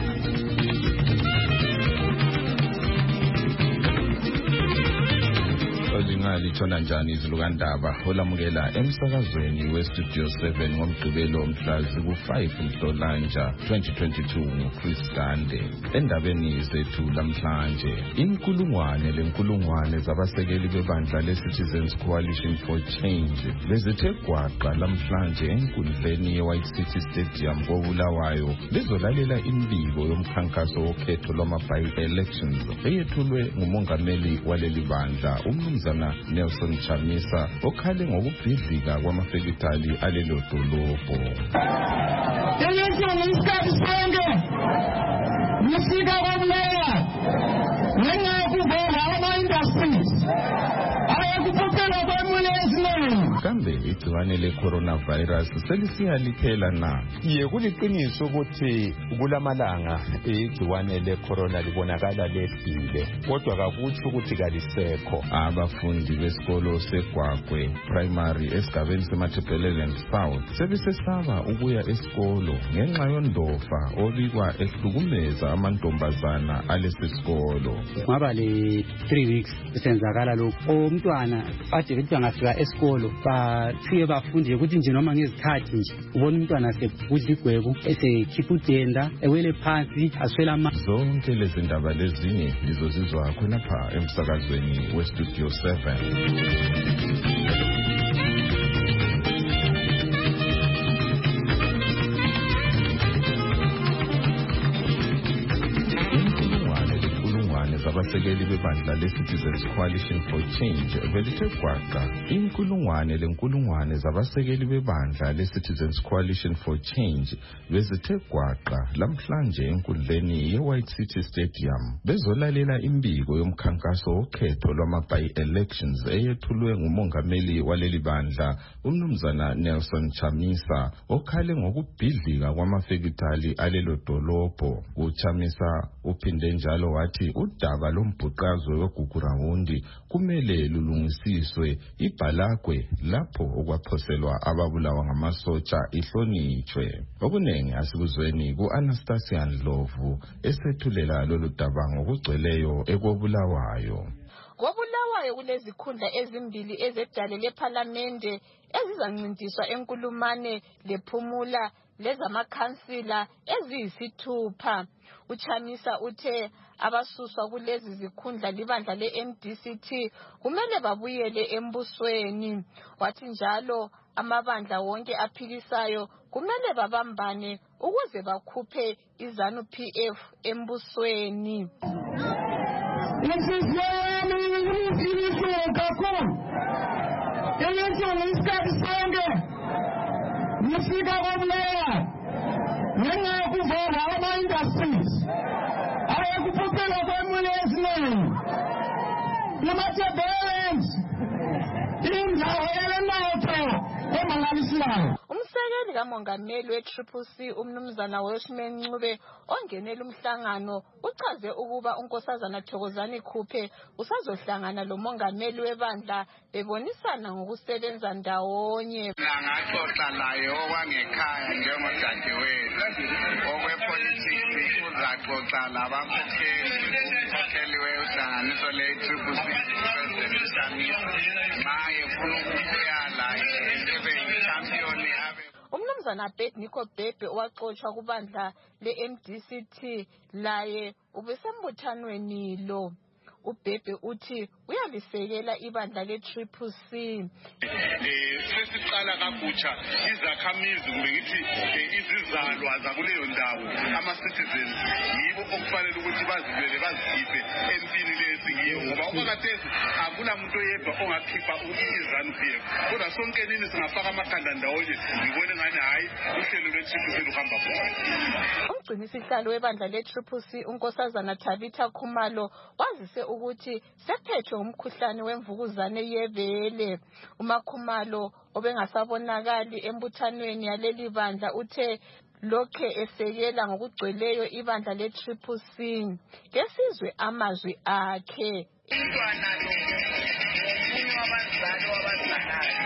Lithona njani izilukandaba olamukela emsakazweni weStudio seven ngomgqibelo mhlazi ku-five Mhlolanja twenty twenty-two nguChris Gande. Endabeni zethu lamhlanje, inkulungwane lenkulungwane zabasekeli bebandla leCitizens Coalition for Change bezithe gwaqa lamhlanje enkundleni yeWhite City Stadium koBulawayo bezolalela imbiko yomkhankaso wokhetho lwama-by-elections eyethulwe ngumongameli waleli bandla uMnumzana Nelson Chamisa, okhale ngokubhidlika kwamafekitali alelo dolobho. Election isikhathi sonke musika kwabuleya ngenxa yokuvela ama-industries ayakuphuphela kwemunye ezinengi. Kambe igciwane le-coronavirus selisiyaliphela na? Ye, kuliqiniso ukuthi kulamalanga igciwane le-corona libonakala lehlile, kodwa kakutsho ukuthi kalisekho. Abafundi besikolo seGwagwe Primary esigabeni seMatabeleland South sebesesaba ukuya esikolo ngenxa yondofa obikwa ehlukumeza amantombazana alesisikolo. Ngaba le three weeks senzakala lokho. Umntwana athi bethi angafika esikolo bathiye bafunde ukuthi nje noma ngezikhathi nje ubona umntwana sekudla igwebu esekhipha udenda ewele phansi aswela ama. Zonke lezi ndaba lezinye lizozizwa khonapha emsakazweni weStudio seven. Abasekeli bebandla leCitizens Coalition for Change belithe gwaqa inkulungwane lenkulungwane zabasekeli bebandla leCitizens Coalition for Change bezithe gwaqa lamhlanje enkundleni yeWhite City Stadium bezolalela imbiko yomkhankaso wokhetho lwama-by-elections eyethulwe ngumongameli waleli bandla uMnumzana Nelson Chamisa, okhale ngokubhidlika kwamafekitali alelo dolobho. UChamisa uphinde njalo wathi udaba lombhuqazo weGugurawundi kumele lulungisiswe, ibhalagwe lapho okwaphoselwa ababulawa ngamasotsha ihlonitshwe. Okunengi asikuzweni ku-Anastasia Ndlovu esethulela lolu daba ngokugcweleyo ekobulawayo. KoBulawayo kulezikhundla ezimbili ezedale lephalamende ezizancintiswa enkulumane lephumula lezamakhansila eziyisithupha. UChamisa uthe abasuswa kulezi zikhundla libandla le-M D C T kumele babuyele embusweni. Wathi njalo amabandla wonke aphikisayo kumele babambane ukuze bakhuphe iZANU P F embusweni. Inhliziyo yami ibuhlungu kakhulu. Election isikhathi sonke musika kwabuleya ngenxa yokuvela ama-industries ayakuphuphela kwemunye ezinengi. Namatabeleland indawo elemnotho emangalisayo. Umsekeli likamongameli we-Triple C umnumzana Welshman Ncube ongenela umhlangano uchaze ukuba unkosazana Thokozani Khuphe usazohlangana lomongameli webandla bebonisana ngokusebenza ndawonye. Ngaxoxa laye okwangekhaya njengodadewethu okwepolitiki uzaxoxa labakhokheli umkhokheli wehlanganiso le-Triple C naye funa ukubuya laye ebe yichampion. Umnumzana Abednego Bhebhe owaxotshwa kubandla le-M D C T laye ubesembuthanweni lo. uBhebhe uthi uyalisekela ibandla le-Triple C. Eh sesiqala kabutsha izakhamizi kumbe ngithi izizalwa zakuleyo ndawo ama-citizens yibo okufanele ukuthi bazibele bazikhiphe empini lesingiyo ngoba ukakathesi akula muntu oyedwa ongakhipha izanu P F kodwa sonke nini singafaka amakhanda ndawonye ngibone ngani hayi uhlelo lwe-Triple C luhamba kuhle. Umgcinisihlalo webandla le-Triple C unkosazana Tabitha Khumalo wazise ukuthi sephethwe umkhuhlane wemvukuzane yebele. uMakhumalo obengasabonakali embuthanweni yaleli bandla uthe lokhe esekela ngokugcweleyo ibandla le-Triple C. Kesizwe amazwi akhe. Umntwana lo umunye wabazali wabazalayo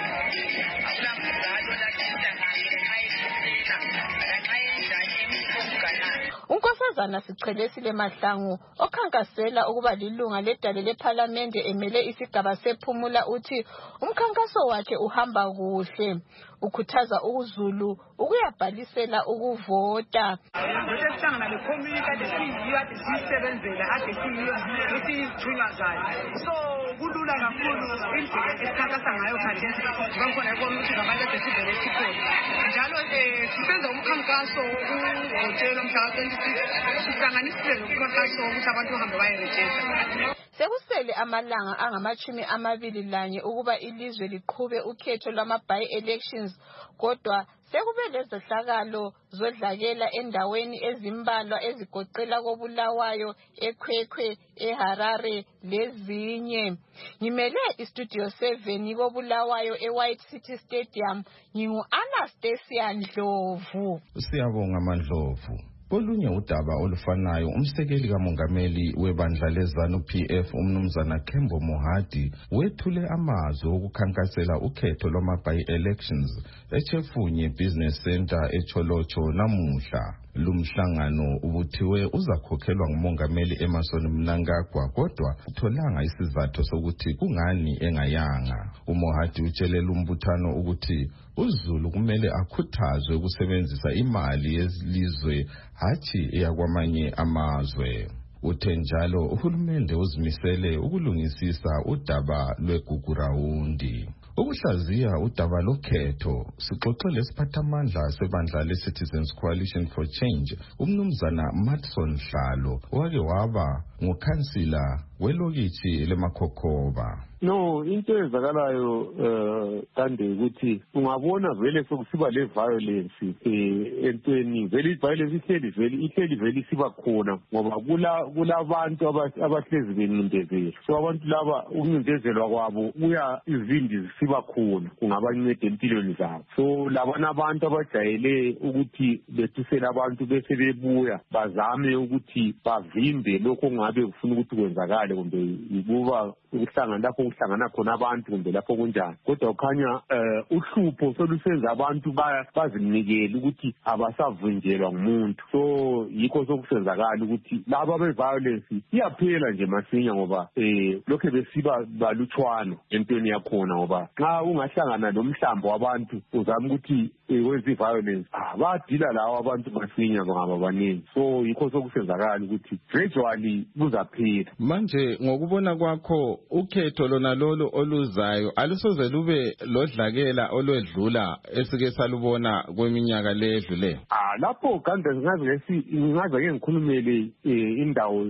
akulamzali olathintana naye ayisela lanxa yenjani emhlunganayo. Unkosazana Sichelesile Mahlangu okhankasela ukuba lilunga ledale lephalamende emele isigaba sephumula uthi umkhankaso wakhe uhamba kuhle. Ukhuthaza uZulu ukuyabhalisela ukuvota. Sesihlangana le-community kade siyiyo ade siyisebenzela ade siyiyo esiyithunywa zayo. So kulula kakhulu indlela esikhankasa ngayo khathesi ngakhona yibona ukuthi ngabantu ade sivele sikhona. Njalo sisenza umkhankaso wokuhotela mhla twenty-six sihlanganisile nomkhankaso ukuthi abantu bahambe bayerejista. Sekusele amalanga angamachumi amabili lanye ukuba ilizwe liqhube ukhetho lwama-by-elections kodwa sekube lezehlakalo zodlakela endaweni ezimbalwa ezigoqela koBulawayo, eKwekwe, eHarare lezinye. Ngimele iStudio seven koBulawayo eWhite City Stadium ngingu-Anastasia Ndlovu. Siyabonga Mandlovu. Kolunye udaba olufanayo umsekeli kamongameli webandla leZanu P F umnumzana Kembo Mohadi wethule amazwi okukhankasela ukhetho lwama-by-elections eChefunye Business Center eCholocho namuhla. Lumhlangano ubuthiwe uzakhokhelwa ngumongameli Emmerson Mnangagwa kodwa utholanga isizathu sokuthi kungani engayanga. uMohadi utshelela umbuthano ukuthi uZulu kumele akhuthazwe ukusebenzisa imali yelizwe hathi eyakwamanye amazwe. Uthe njalo uhulumende uzimisele ukulungisisa udaba lwegugurawundi. Ukuhlaziya udaba lokhetho sixoxele isiphathamandla sebandla le-Citizens Coalition for Change umnumzana Matson Hlalo owake waba ngukhansila welokithi leMakhokhoba. No, into ezakalayo uh kande ukuthi ungabona vele sokusiba le violence eh entweni vele violence ihleli vele ihleli vele siba khona ngoba kula kulabantu abahlezi bencindezela. So abantu laba ukuncindezelwa kwabo uya izindi zisiba khona kungabancede empilweni zabo. So labana abantu abajayele ukuthi bethusela abantu bese bebuya bazame ukuthi bavimbe lokho ngabe kufuna ukuthi kwenzakale kumbe ukuba ukuhlangana lapho kuhlangana khona abantu kumbe lapho kunjani. Kodwa ukhanya uhlupho solusenza abantu bazinikele ukuthi abasavunjelwa ngumuntu. So yikho sokusenzakala ukuthi laba be-violence iyaphela nje masinya ngoba eh lokho besiba balutshwana empweni yakhona ngoba xa ungahlangana nomhlambo wabantu uzama ukuthi wenze i-violence badila lawo abantu masinya ngaba baningi. So yikho sokusenzakala ukuthi gradually kuzaphela. Manje ngokubona kwakho ukhetho lona lolo oluzayo alusoze lube lodlakela olwedlula esike salubona kweminyaka ledlule. Ah lapho kanti ngazi ngesi ngazi ke ngikhulumele indawo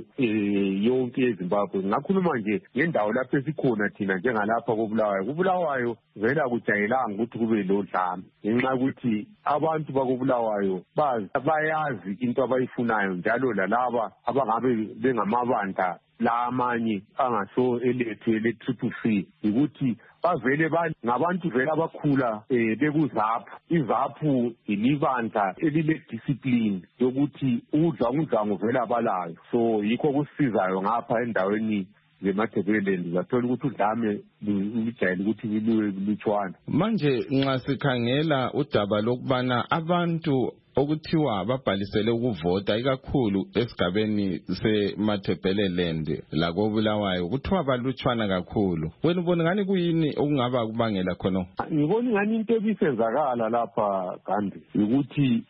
yonke eZimbabwe. Ngakhuluma nje ngendawo lapho esikhona thina njengalapha koBulawayo. koBulawayo vele akujayelanga ukuthi kube lodlame ngenxa ukuthi abantu bakubulawayo bayazi into abayifunayo njalo lalaba abangabe bengamabandla la amanye angaso elethu ele-triple C ukuthi bavele ngabantu vele abakhula um bekuzaphu. Izaphu ilibandla elile-discipline yokuthi udla umdlango vele abalayo, so yikho kusisizayo ngapha endaweni zeMatabeleland zathola ukuthi udlame lijayele ukuthi liluwe lutshwana. Manje nxa sikhangela udaba lokubana abantu okuthiwa babhalisele ukuvota ikakhulu esigabeni seMatabeleland lakobulawayo kuthiwa balutshwana kakhulu, wena ubona ngani kuyini okungaba kubangela khona? Ngibona ngani into ebisenzakala lapha kanti ukuthi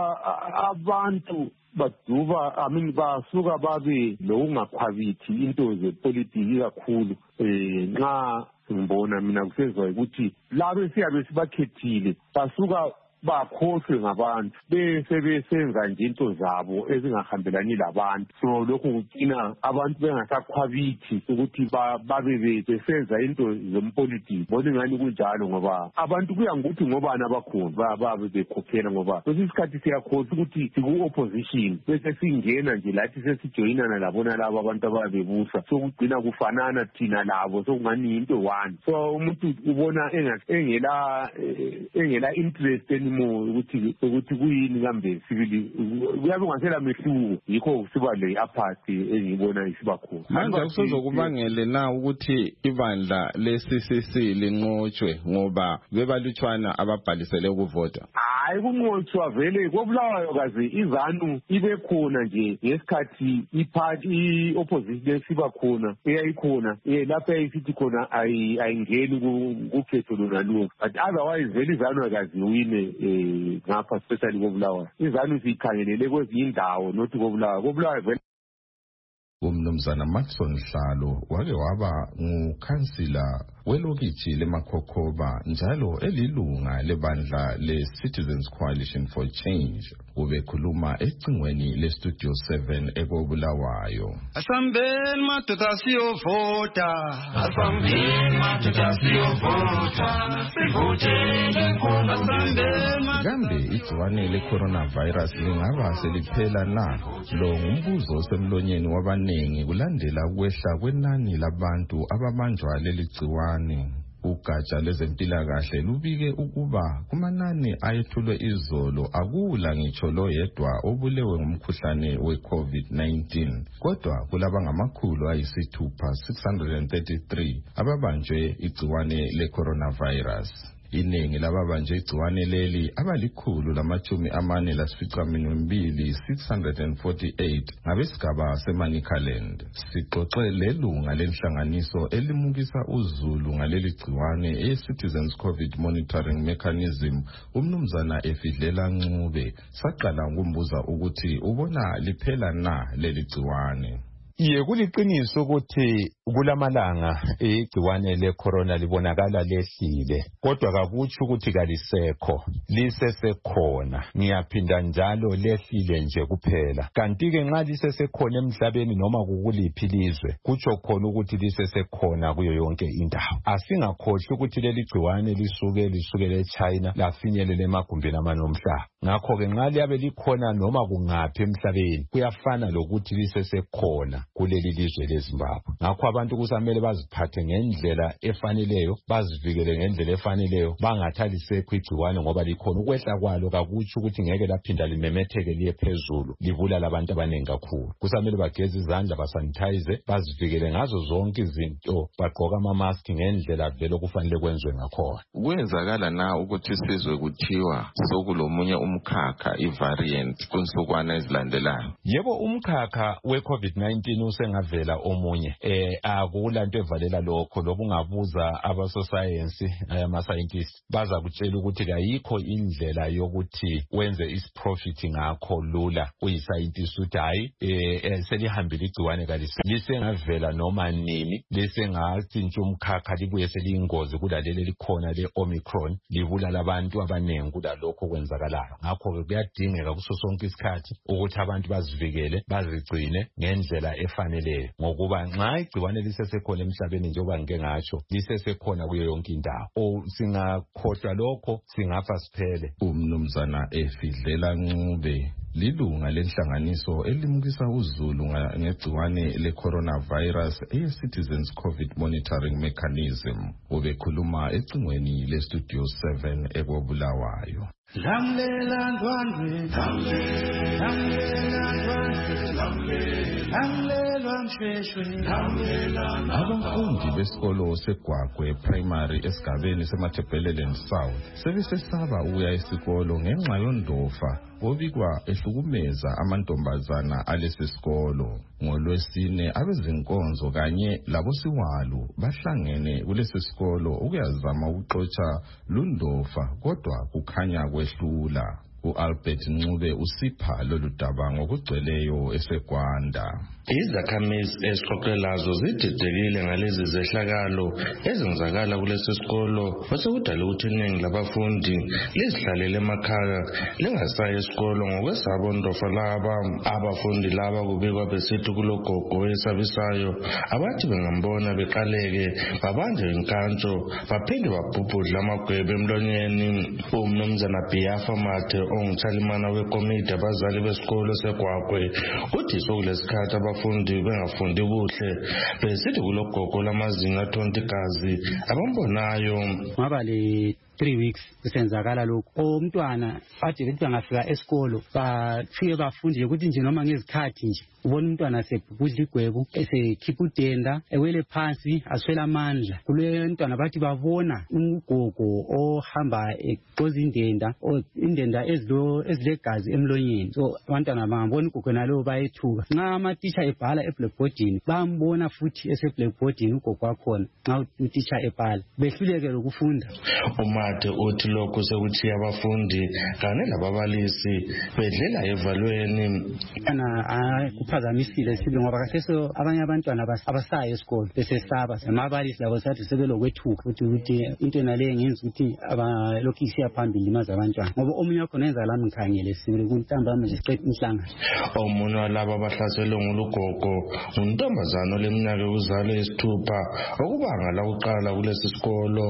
abantu baduba I mean basuka babe lokungakhwabithi into zepolitiki kakhulu eh nxa ngibona mina kusenzwa ukuthi labe siyabe sibakhethile basuka bakhohlwe ngabantu bese besenza nje into zabo ezingahambelani labantu, so lokho kugcina abantu bengasakhwabithi ukuthi babe besenza into zompolitiki. Bona ngani kunjalo ngoba abantu kuya ngokuthi ngobani abakhona babe bekhokhela, ngoba kwesinye isikhathi siyakhohlwa ukuthi siku-opposition bese singena nje lathi sesijoyinana labona labo abantu ababebusa, so kugcina kufanana thina labo, so kungani into one. So umuntu ubona engela engela interest ukuthi ukuthi kuyini kambe sibili kuyabe ngasela mehluko, yikho siba le apathy engibona isiba khona. Manje kusozokubangele na ukuthi ibandla le-C C C linqotshwe ngoba bebalutshwana ababhalisele ukuvota? Hayi kunqotshwa vele kobulawayo kaze izanu ibe khona nje ngesikhathi iparty i-opposition esiba khona eyayikhona lapha isithi khona ayingeni kukhetho lona luwo, but otherwise vele izanu kazi wine ngapha especially kobulawayo. Izanu zikhangelele kwezinye indawo nothi kobulawayo kobulawayo vele. Umnumzana Maxon Hlalo wake waba ngukhansila welokitshi leMakhokhoba njalo elilunga lebandla le-Citizens Coalition for Change. Ubekhuluma ecingweni le-Studio seven ekobulawayo. Asambeni madoda siyovota, asambeni madoda siyovota, sivotele khona asambeni. Kambe igciwane le-coronavirus lingaba seliphela na? Lo ngumbuzo osemlonyeni wabanengi kulandela ukwehla kwenani labantu ababanjwa leli gciwane. Ugatsha lwezempilakahle lubike ukuba kumanani ayethulwe izolo akula ngitsho lo yedwa obulewe ngumkhuhlane we-COVID nineteen, kodwa kulabangamakhulu ayisithupha six hundred thirty-three ababanjwe igciwane le-coronavirus. Iningi lababanjwe igciwane leli abalikhulu lamachumi amane lasificaminwembili six hundred forty-eight ngabesigaba seManicaland. Sixoxe lelunga lenhlanganiso elimukisa uzulu ngaleli gciwane e-Citizens COVID Monitoring Mechanism, umnumzana Efidlela Ncube. Saqala ukumbuza ukuthi ubona liphela na leli gciwane. Iye kuliqiniso ukuthi kulamalanga igciwane le-corona libonakala lehlile, kodwa kakutsho ukuthi kalisekho, lisesekhona. Ngiyaphinda njalo lehlile nje kuphela. Kanti-ke nxa lisesekhona emhlabeni noma kukuliphi ilizwe, kutsho khona ukuthi lisesekhona kuyo yonke indawo. Asingakhohlwa ukuthi leli gciwane lisuke lisukele eChina lafinyelela emagumbini amanye omhlaba. Ngakho-ke nxa liyabe likhona noma kungaphi emhlabeni, kuyafana lokuthi lisesekhona kuleli lizwe leZimbabwe. Ngakho abantu kusamele baziphathe ngendlela efaneleyo, bazivikele ngendlela efaneleyo, bangathali sekho igciwane ngoba likhona. Ukwehla kwalo kakutsho ukuthi ngeke laphinda limemetheke liye phezulu libulala abantu abanengi kakhulu. Kusamele bageze izandla, basanitize, bazivikele ngazo zonke izinto, bagqoka ama-mask ngendlela vele okufanele kwenziwe ngakhona. Kwenzakala na ukuthi sizwe kuthiwa sokulomunye umkhakha i-variant kunsukwana ezilandelayo? Yebo, umkhakha we-COVID nineteen usengavela omunye. Eh akulanto evalela lokho, lobungabuza abasosayensi ama-scientists baza kutshela ukuthi kayikho indlela yokuthi wenze isiprofit ngakho lula uyiscientist ukuthi hayi eh selihambile igciwane kalise lisengavela noma nini, lisengatshintsha umkhakha libuye seliyingozi kulaleli likhona le-Omicron libulala abantu abanengi kulalokho kwenzakalayo. Ngakho-ke kuyadingeka kuso sonke isikhathi ukuthi abantu bazivikele, bazigcine ngendlela efaneleyo ngokuba nxa igciwane lisesekhona emhlabeni njengoba ngike ngatsho lisesekhona kuyo yonke indawo o singakhohlwa lokho singafa siphele. Umnumzana Efidlela Ncube lilunga lenhlanganiso elimukisa uzulu ngegciwane le-coronavirus e-Citizens COVID Monitoring Mechanism. Ubekhuluma ecingweni le-Studio seven ekobulawayo. Lamlela ndwandwe, lamlela ndwandwe, lamlela mshweshwe, abafundi besikolo seGwagwe Primary esigabeni seMathebeleland South sebesesaba ukuya esikolo ngenxa yondofa obikwa ehlukumeza amantombazana alesisikolo. NgoLwesine abezinkonzo kanye labosiwalu bahlangene kulesisikolo ukuyazama ukuxotsha lundofa kodwa kukhanya kwehlula. U-Albert Ncube usipha lolu daba ngokugcweleyo eseGwanda. Izakhamizi esixoxelazo zididekile ngalezi zehlakalo ezenzakala kulesi sikolo osekudala ukuthi iningi labafundi lizihlalele emakhaya lingasayi esikolo ngokwesabo ndofa laba. Abafundi laba kubikwa besithi kulogogo esabisayo abathi bengambona beqaleke babanje inkantsho baphinde babhubhudla amagwebe emlonyeni. Umnumzana Biafa Mathe onguthalimana wekomiti abazali besikolo seGwagwe uthi sokulesikhathi abafundi bengafundi kuhle besithi kulogogo lamazinga athonta igazi abambonayo. Ngaba le three weeks kusenzakala lokho umntwana athi bethi angafika esikolo bafike bafunde ukuthi nje noma ngezikhathi nje ubona umntwana sekudla igwebu esekhipha udenda ewele phansi aswela amandla. Kuleyo mntwana bathi babona ugogo ohamba exoza indenda indenda ezilo ezilegazi emlonyeni. So abantwana bangabona ugogo nalo bayethuka. Nxa amatitsha ebhala eblackboardini bambona futhi ese blackboardini ugogo wakhona nxa utitsha ebhala behluleke lokufunda. Umathe uthi lokho sekuthiya abafundi kanye lababalisi bedlela evalweni. Ana kuphazamisile sibe ngoba kaseso abanye abantwana abasayo esikolo besesaba amabalisi labo sathi sebelokwethuka ukuthi ukuthi into nale ngenza ukuthi abalokhu isiya phambili maza abantwana ngoba omunye wakho nenza lami ngikhangele sibile kuntambama nje siqedwe inhlanga. Omunye walabo abahlaselwe ngulugogo untombazana leminyaka uzalo isithupha okubanga la uqala kulesi sikolo.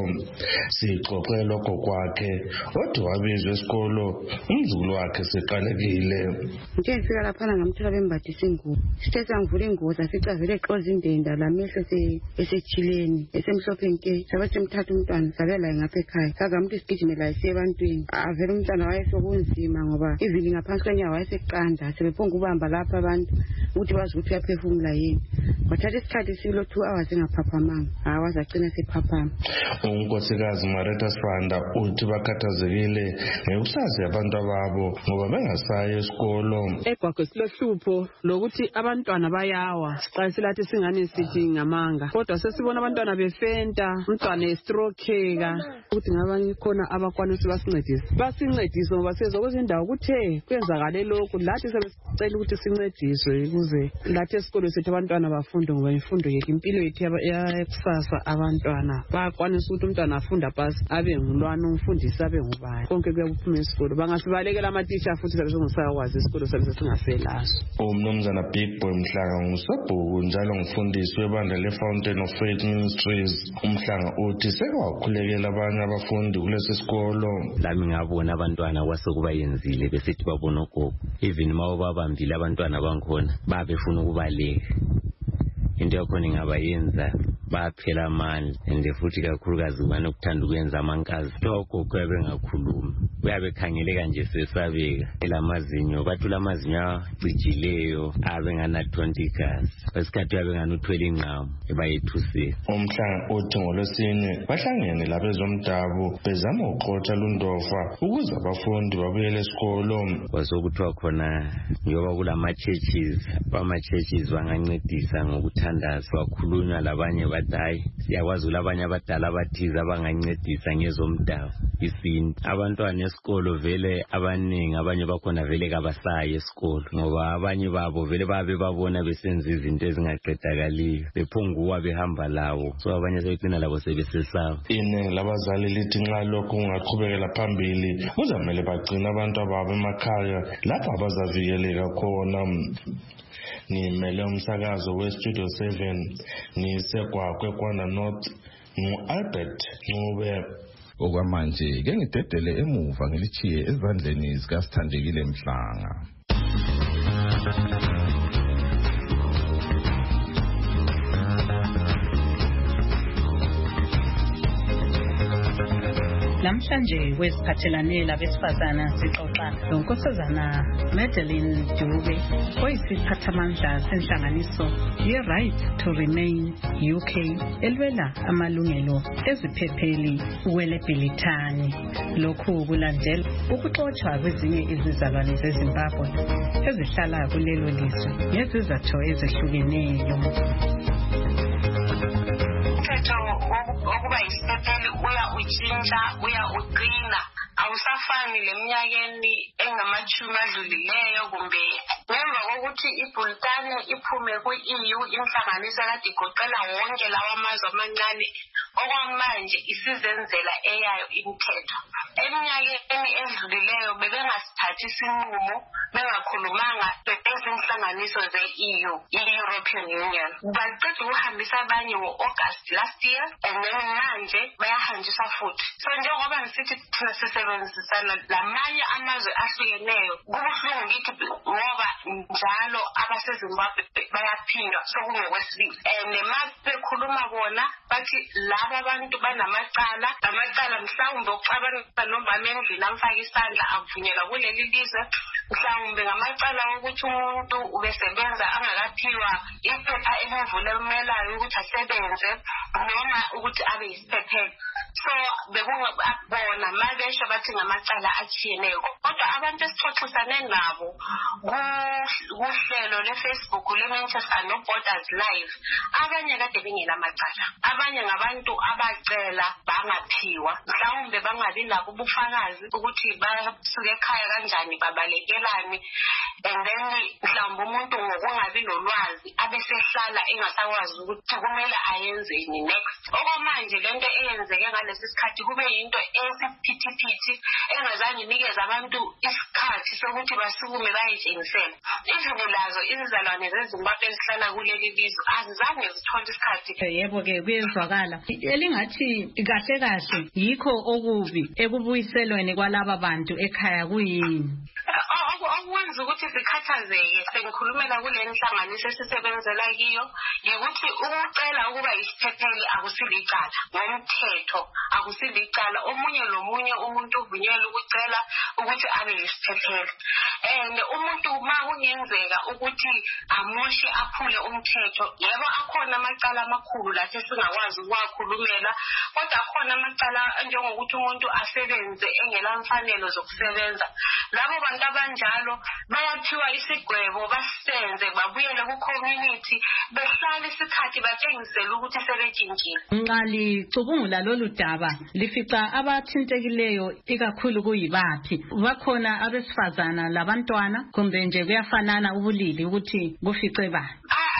Sixoxe lokho kwakhe othi wabizwa esikolo umzukulu wakhe seqalekile. Ngeke sifika lapha ngamthola bembathisa ingubo sithe sangivula ingubo safica vele exoza indenda lamehlo esechileni esemhlophe nke sabe semthatha umntwana sabe la ngapha ekhaya sazamuthi sigijime la esebantwini avele umntwana wayesokunzima ngoba ivili ngaphansi kwenyawo wayeseqanda sebephonga ubamba lapha abantu ukuthi bazi ukuthi uyaphefumula yini. Wathatha isikhathi silo two hours engaphaphama awazi agcina sephaphama. Unkosikazi Marita Sifanda uthi bakhathazekile ngekusazi abantu ababo ngoba bengasayi esikolo. eGwagwe silohlupho lokuthi abantwana bayawa siqalisela ukuthi singane sithi ngamanga kodwa sesibona abantwana befenta umntwana estrokeka ukuthi ngabanye khona abakwanisa basincedise basincedise ngoba sezokwenza indawo kuthe kwenzakale lokhu lathi sebesicela ukuthi sincediswe ukuze lathi esikolo sethu abantwana bafunde ngoba imfundo yethu impilo yethu yakusasa abantwana bakwanisa ukuthi umntwana afunda pasi abe ngulwana umfundisi abe ngubani konke kuyakuphuma esikolo bangasibalekela amatitsha futhi sabe singasakwazi esikolo sabe singaselaso. Umnumzana Big Boy Mhlanga ngusobhuku njalo ngumfundisi webandla le-Fountain of Faith Ministries. Umhlanga uthi sekwakhulekela abanye abafundi kulesi sikolo. Lami ngabona abantwana kwasekubayenzile besithi babona ugogo even ma babambile abantwana bankhona babefuna ukubaleka into yakhona ingabayenza baphela amandla ende futhi kakhulukazi banokuthanda ukwenza amankazi ogogo yabengakhuluma uyabekhangeleka nje sesabeka elamazinyo bathula amazinyo acijileyo abenganathonta igazi kwesikhathi uyabenganothwela inqamu ebayethusile. Umhlanga uthi ngolwesine bahlangene labezomdabu bezama ukuxotsha lundofa ukuze abafundi babuyele esikolo. Kwasokuthiwa khona njengoba kulama-churches ama-churches bangancedisa ngokuthandaza bakhulunywa labanye hayi siyakwazi ulabanye abadala abathize abangancedisa ngezomdabu isintu. Abantwana esikolo vele abaningi abanye bakhona vele kabasayi esikolo ngoba abanye babo vele babe babona besenza izinto ezingaqedakaliyo bephunguwa behamba lawo so abanye sebegcina labo sebesesaba. Iningi labazali lithi nxa lokhu kungaqhubekela phambili kuzamele bagcina abantu ababo emakhaya lapho abazavikeleka khona. ngimele umsakazo weStudio seven ngisegwagwe Kwanda North ngu-Albert Ncube. Okwamanje ke ngidedele emuva ngilichiye ezandleni zikaSithandekile Mhlanga. Namhlanje wesiphathelane labesifazana sixoxa nonkosazana Madeline Dube oyisiphathamandla senhlanganiso ye-Right to Remain U K elwela amalungelo eziphepheli uwelebhilithani. Lokhu kulandela ukuxotshwa kwezinye izizalwane zeZimbabwe ezihlala kulelo lizwe ngezizathu ezehlukeneyo. Ukuba isiphepheli uya utshintsha uya uqina awusafani leminyakeni engamachumi adlulileyo kumbe ngemva kokuthi ibhultane iphume ku-E U inhlanganiso kade igoqela wonke lawa amazwe amancane okwamanje isizenzela eyayo imithetho. Eminyakeni edlulileyo bebengasithathi isinqumo bengakhulumanga ezinhlanganiso ze-E U, i-European Union. Baqeda ukuhambisa abanye ngo-August last year and then manje bayahanjiswa futhi. So njengoba ngisithi thina sisebenzisana lamanye amazwe ahlukeneyo kubuhlungu kithi ngoba njalo abaseZimbabwe bayaphindwa sokungokwesibili. And manje bekhuluma bona bathi laba abantu banamacala amacala mhlawumbe ukuxabanisa nomama endlini amfaka isandla akuvunyelwa kuleli lizwe, mhlawumbe ngamacala ukuthi umuntu ubesebenza angakaphiwa iphepha elimvula elimelayo ukuthi asebenze noma ukuthi abe yisiphephelo. So bekungabona mabesho bathi ngamacala achiyeneyo, kodwa abantu esixoxisane nabo kuhlelo leFacebook le-Manchester No Borders Live abanye kade bengela macala, abanye ngabantu abacela bangaphiwa, mhlawumbe bangabi nabo ubufakazi ukuthi basuke ekhaya kanjani babalekelani, and then mhlawumbe umuntu ngokungabi nolwazi abesehlala engasakwazi ukuthi kumele ayenzeni next. Okwamanje lento eyenzeke ngalesi sikhathi kube yinto esiphithiphithi engazange inikeza abantu isikhathi sokuthi basukume bayitshengisele. Izulu lazo izizalwane zeZimbabwe ezihlala kuleli lizwe azizange zithole isikhathi. Yebo ke kuyezwakala elingathi kahle kahle yikho okubi ekubuyiselweni kwalaba bantu ekhaya kuyini okwenza ukuthi sikhathazeke sengikhulumela kule nhlanganiso esisebenzela kiyo yikuthi ukucela ukuba isiphepheli akusilicala ngomthetho, akusilicala. Omunye lomunye umuntu uvunyelwe ukucela ukuthi abe yisiphepheli, and umuntu uma kungenzeka ukuthi amoshe aphule umthetho, yebo akhona amacala amakhulu lathi singakwazi ukuwakhulumela, kodwa akhona amacala njengokuthi umuntu asebenze engela mfanelo zokusebenza. Labo bantu abanjalo bayaphiwa isigwebo basenze babuyele ku-community behlala isikhathi batshengisele ukuthi sebetshintshile. Nqali cubungula lolu daba lifica abathintekileyo ikakhulu kuyibaphi? Bakhona abesifazana labantwana kumbe nje kuyafanana ubulili ukuthi kufice bani?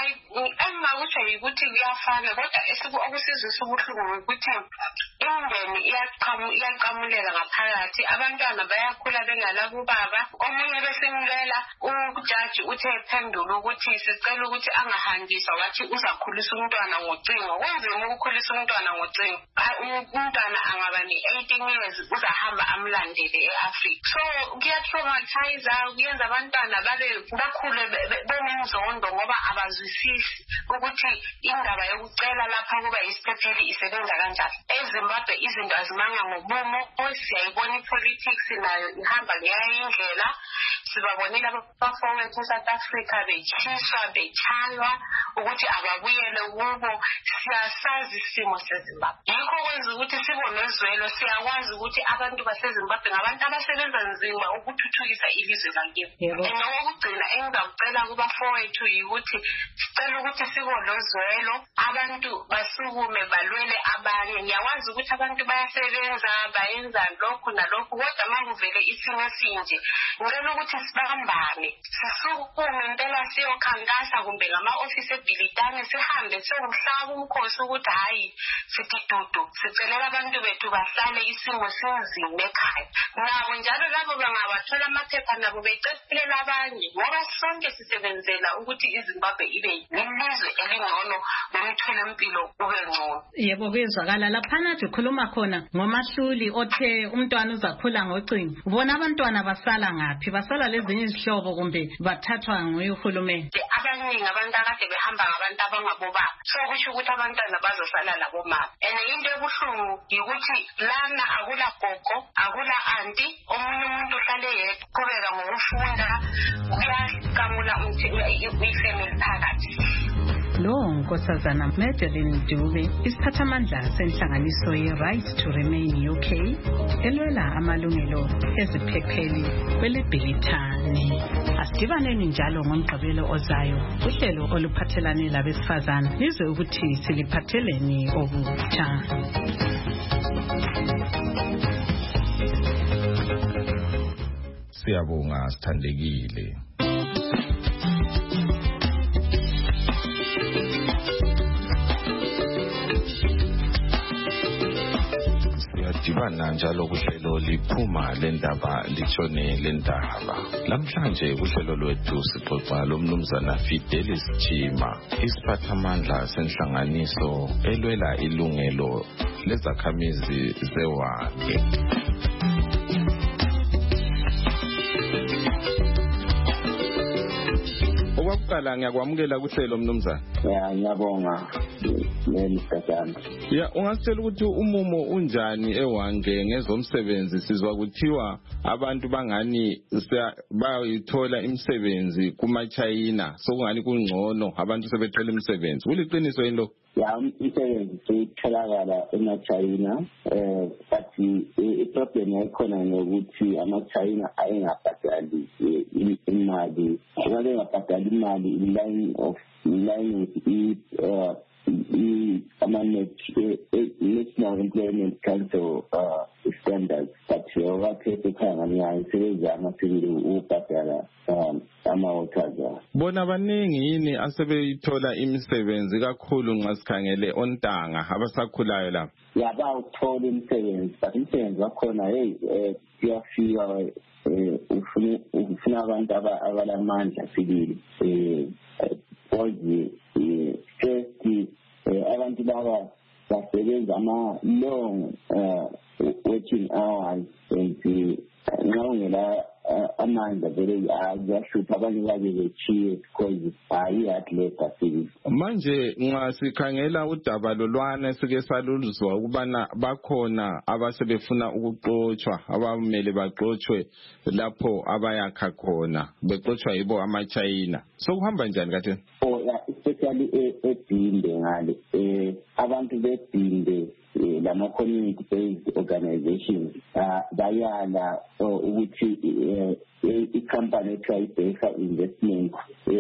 Engakusho yikuthi kuyafana, kodwa okusizisa ubuhlungu ukuthi imindeni iyaqamulela ngaphakathi, abantwana bayakhula bengala kubaba. Omunye besimlela ujaji uthe ephendula ukuthi sicela ukuthi angahanjiswa, wathi uzakhulisa umntwana ngocingo. Kwenzeni ukukhulisa umntwana ngocingo? Umntwana angaba ne-eighteen years uzahamba amlandele e-Africa. So kuyatraumatize, kuyenza abantwana babe bakhule benenzondo ngoba abazwisisi ukuthi indaba yokucela lapha kuba isiphepheli isebenza kanjani. eZimbabwe izinto azimanga ngobumo, siyayibona ipolitics nayo ihamba ngeyayo indlela. Sibabonile abafowethu eSouth Africa bechiswa bechaywa ukuthi ababuyele kubo. Siyasazi isimo seZimbabwe, yikho kwenza ukuthi sibonezwelo. Siyakwazi ukuthi abantu baseZimbabwe ngabantu abasebenza nzima ukuthuthukisa ilizwe lakibo. Nokugcina engizakucela kubafowethu yikuthi sicela ukuthi sibonezwelo, abantu basukume balwele abanye. Ngiyakwazi ukuthi abantu bayasebenza bayenza lokhu nalokhu, kodwa makuvele isimo sinje ngicela ukuthi sibambane, sisukume impela siyokhankasa kumbe ngama-office ebhilitane sihambe siyokuhlaba umkhosi ukuthi hayi sithi dudu sicelela abantu bethu bahlale isimo sinzima ekhaya. Nabo njalo labo bangabathola amaphepha nabo becethelela abanye ngoba sonke sisebenzela ukuthi iZimbabwe ibe yilizwe elingcono nomtholampilo ube ngcono. Yebo kuyezwakala laphana sikhuluma khona ngomahluli othe umntwana uzakhula ngocingo. Ubona abantwana basala ngaphi? Basala lezinye izihlobo kumbe bathathwa nguye uhulumende? Abaningi abantu akade behamba ngabantu abangabobaba. So kusho ukuthi abantwana bazosala labo mama. And into ebuhlungu yikuthi lana akula gogo, akula auntie, omunye umuntu uhlale yedwa qhubeka ngokufunda uyakamula ifamily phakathi. Lo nkosazana Madeline Dube isiphathamandla senhlanganiso ye-Right to Remain U K elwela amalungelo eziphepheli kwelebhilithane. Asidibaneni njalo ngomgqibelo ozayo uhlelo oluphathelane labesifazana nizwe ukuthi siliphatheleni okutsha. Siyabonga sithandekile. Siyadibana njalo kuhlelo liphuma lendaba litshone lendaba. Lamhlanje kuhlelo lwethu sixoxa lomnumzana Fidelis Chima, isiphathamandla senhlanganiso elwela ilungelo lezakhamizi zewake. Okwaqala ngiyakwamukela kuhlelo mnumzana. Ya ngiyabonga nemsakana. Ya ungasitshela ukuthi umumo unjani ewange ngezomsebenzi? Sizwa kuthiwa abantu bangani bayithola imisebenzi kuma China sokungani kungcono abantu sebethola imisebenzi. Kuliqiniso yini lo? Ya imisebenzi seyitholakala ema-China eh but i-problem yakhona ngokuthi ama-China ayengabhadali imali. Abangabhadali imali in line of in line with it National Employment Council uh, standards, but wakhethe khanganya isebenza amasibili ubhadala amawothaza. Bona baningi yini asebeyithola imisebenzi kakhulu nxa sikhangele ontanga abasakhulayo la? Yaba uthola imisebenzi, but imisebenzi wakhona hey kuyafika ufuna ufuna abantu abalamandla sibili eh oje first abantu laba basebenza ama long working hours and nxa ungela amandla vele ayashupha abanye babe bechiye because ayi-hard labor sibili. Manje nxa sikhangela udaba lolwana sike saluzwa ukubana bakhona abasebefuna ukuxotshwa abamele baxotshwe lapho abayakha khona bexotshwa yibo ama-China. So kuhamba njani katheni? Oh yeah, especially eBhinde ngale eh abantu beBhinde lama community based organizations bayala ukuthi i-company ethiwa iBefa Investment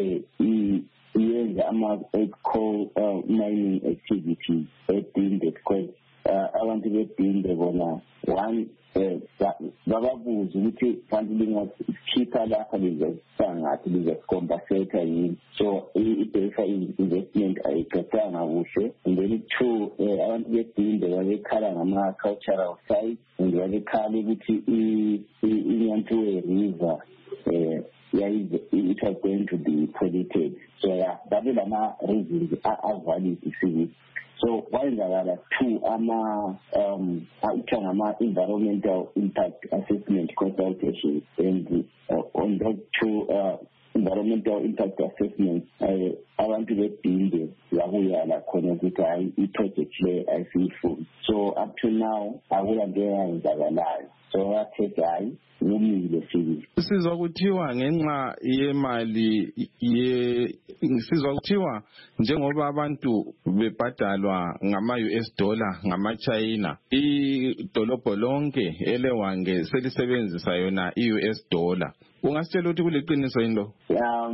iyenza ama-coal mining activities eBhinde because abantu beBhinde bona one bababuza ukuthi fanele lingakhipha lapha lizosangathi lizocompensate yini. So iBefa Investment ayicacanga kuhle. And then two abantu beBhinde babekhala ngama-cultural sites and babekhala ukuthi iNyantwe River yeah, it was going to be polluted. So yeah, that is lama reasons are valid to. So kwenzakala two ama um ama environmental impact assessment consultation, and uh, on those two uh, environmental impact assessments abantu beBhinde yakuyala khona ukuthi hayi i-project le ayifuni. So up to now akulanto eyenzakalayo. So athethe hayi umile sibili. Sizwa kuthiwa ngenxa yemali ye sizwa kuthiwa njengoba abantu bebhadalwa ngama-U S dollar ngama-China, idolobho lonke elewange selisebenzisa yona i-U S dollar. Ungasitshela ukuthi kuliqiniso yini lo? Um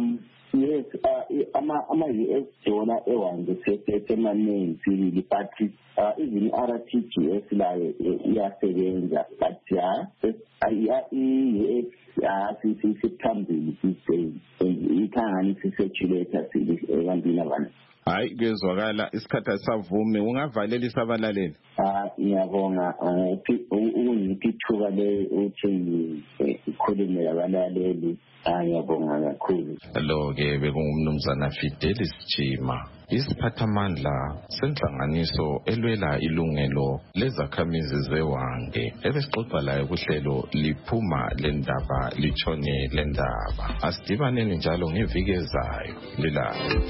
Yes, uh, ama ama U S dollar ewande sesemaningi sibili, but uh, even R T G S layo iyasebenza, but ya ya i-U S asisiphambili these ikhangani sisaturator sibi ebantwini abantu. Hayi kuyezwakala isikhathi asavumi, ungavalela isabalaleli. Ah ngiyabonga ukungiphi ithuba le uthi ikhulume labalaleli. Ah ngiyabonga kakhulu. Lo ke bekungumnumzana Fidelis Chima, isiphathamandla senhlanganiso elwela ilungelo lezakhamizi zewande, ebesixoxa layo kuhlelo liphuma lendaba litshone lendaba. Asidibaneni njalo ngeviki ezayo lilayo.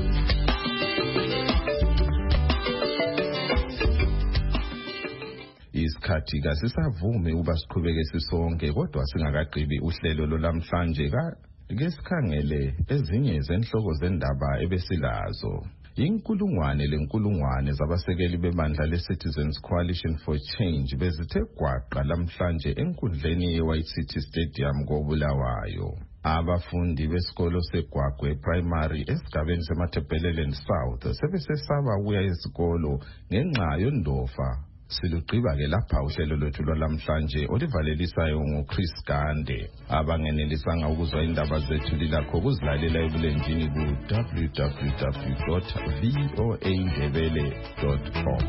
Isikhathi kasisavumi uba siqhubeke sisonke, kodwa singakagqibi uhlelo lolamhlanje ke sikhangele ezinye zenhloko zendaba ebesilazo. Inkulungwane lenkulungwane zabasekeli bebandla le-Citizens Coalition for Change bezithe gwaqa lamhlanje enkundleni ye-White City Stadium koBulawayo. Abafundi besikolo seGwagwe Primary esigabeni seMathebeleland South sebesesaba ukuya esikolo ngenxa yondofa. Silugqiba ke lapha uhlelo lwethu lwalamhlanje olivalelisayo nguChris Gande. Abangenelisanga ukuzwa indaba zethu lilakho kuzilalela ebulenjini ku w w w dot voa ndebele dot com.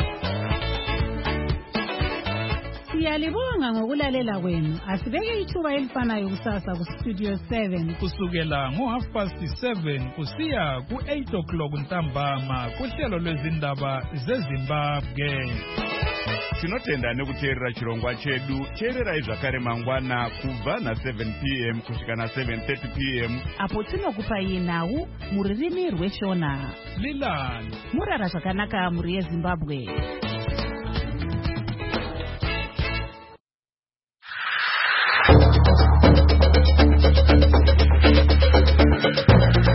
Siyalibonga ngokulalela kwenu. Asibeke ithuba elifanayo kusasa ku Studio seven kusukela ngo half past seven kusiya ku eight o'clock ntambama kuhlelo lwezindaba zeZimbabwe. Tinotenda nekuteerera chirongwa chedu. Teererai zvakare mangwana kubva na seven p m kusvika na seven thirty p m apo tinokupai nhau muririmi rweshona. Lilani murara zvakanaka muri yeZimbabwe.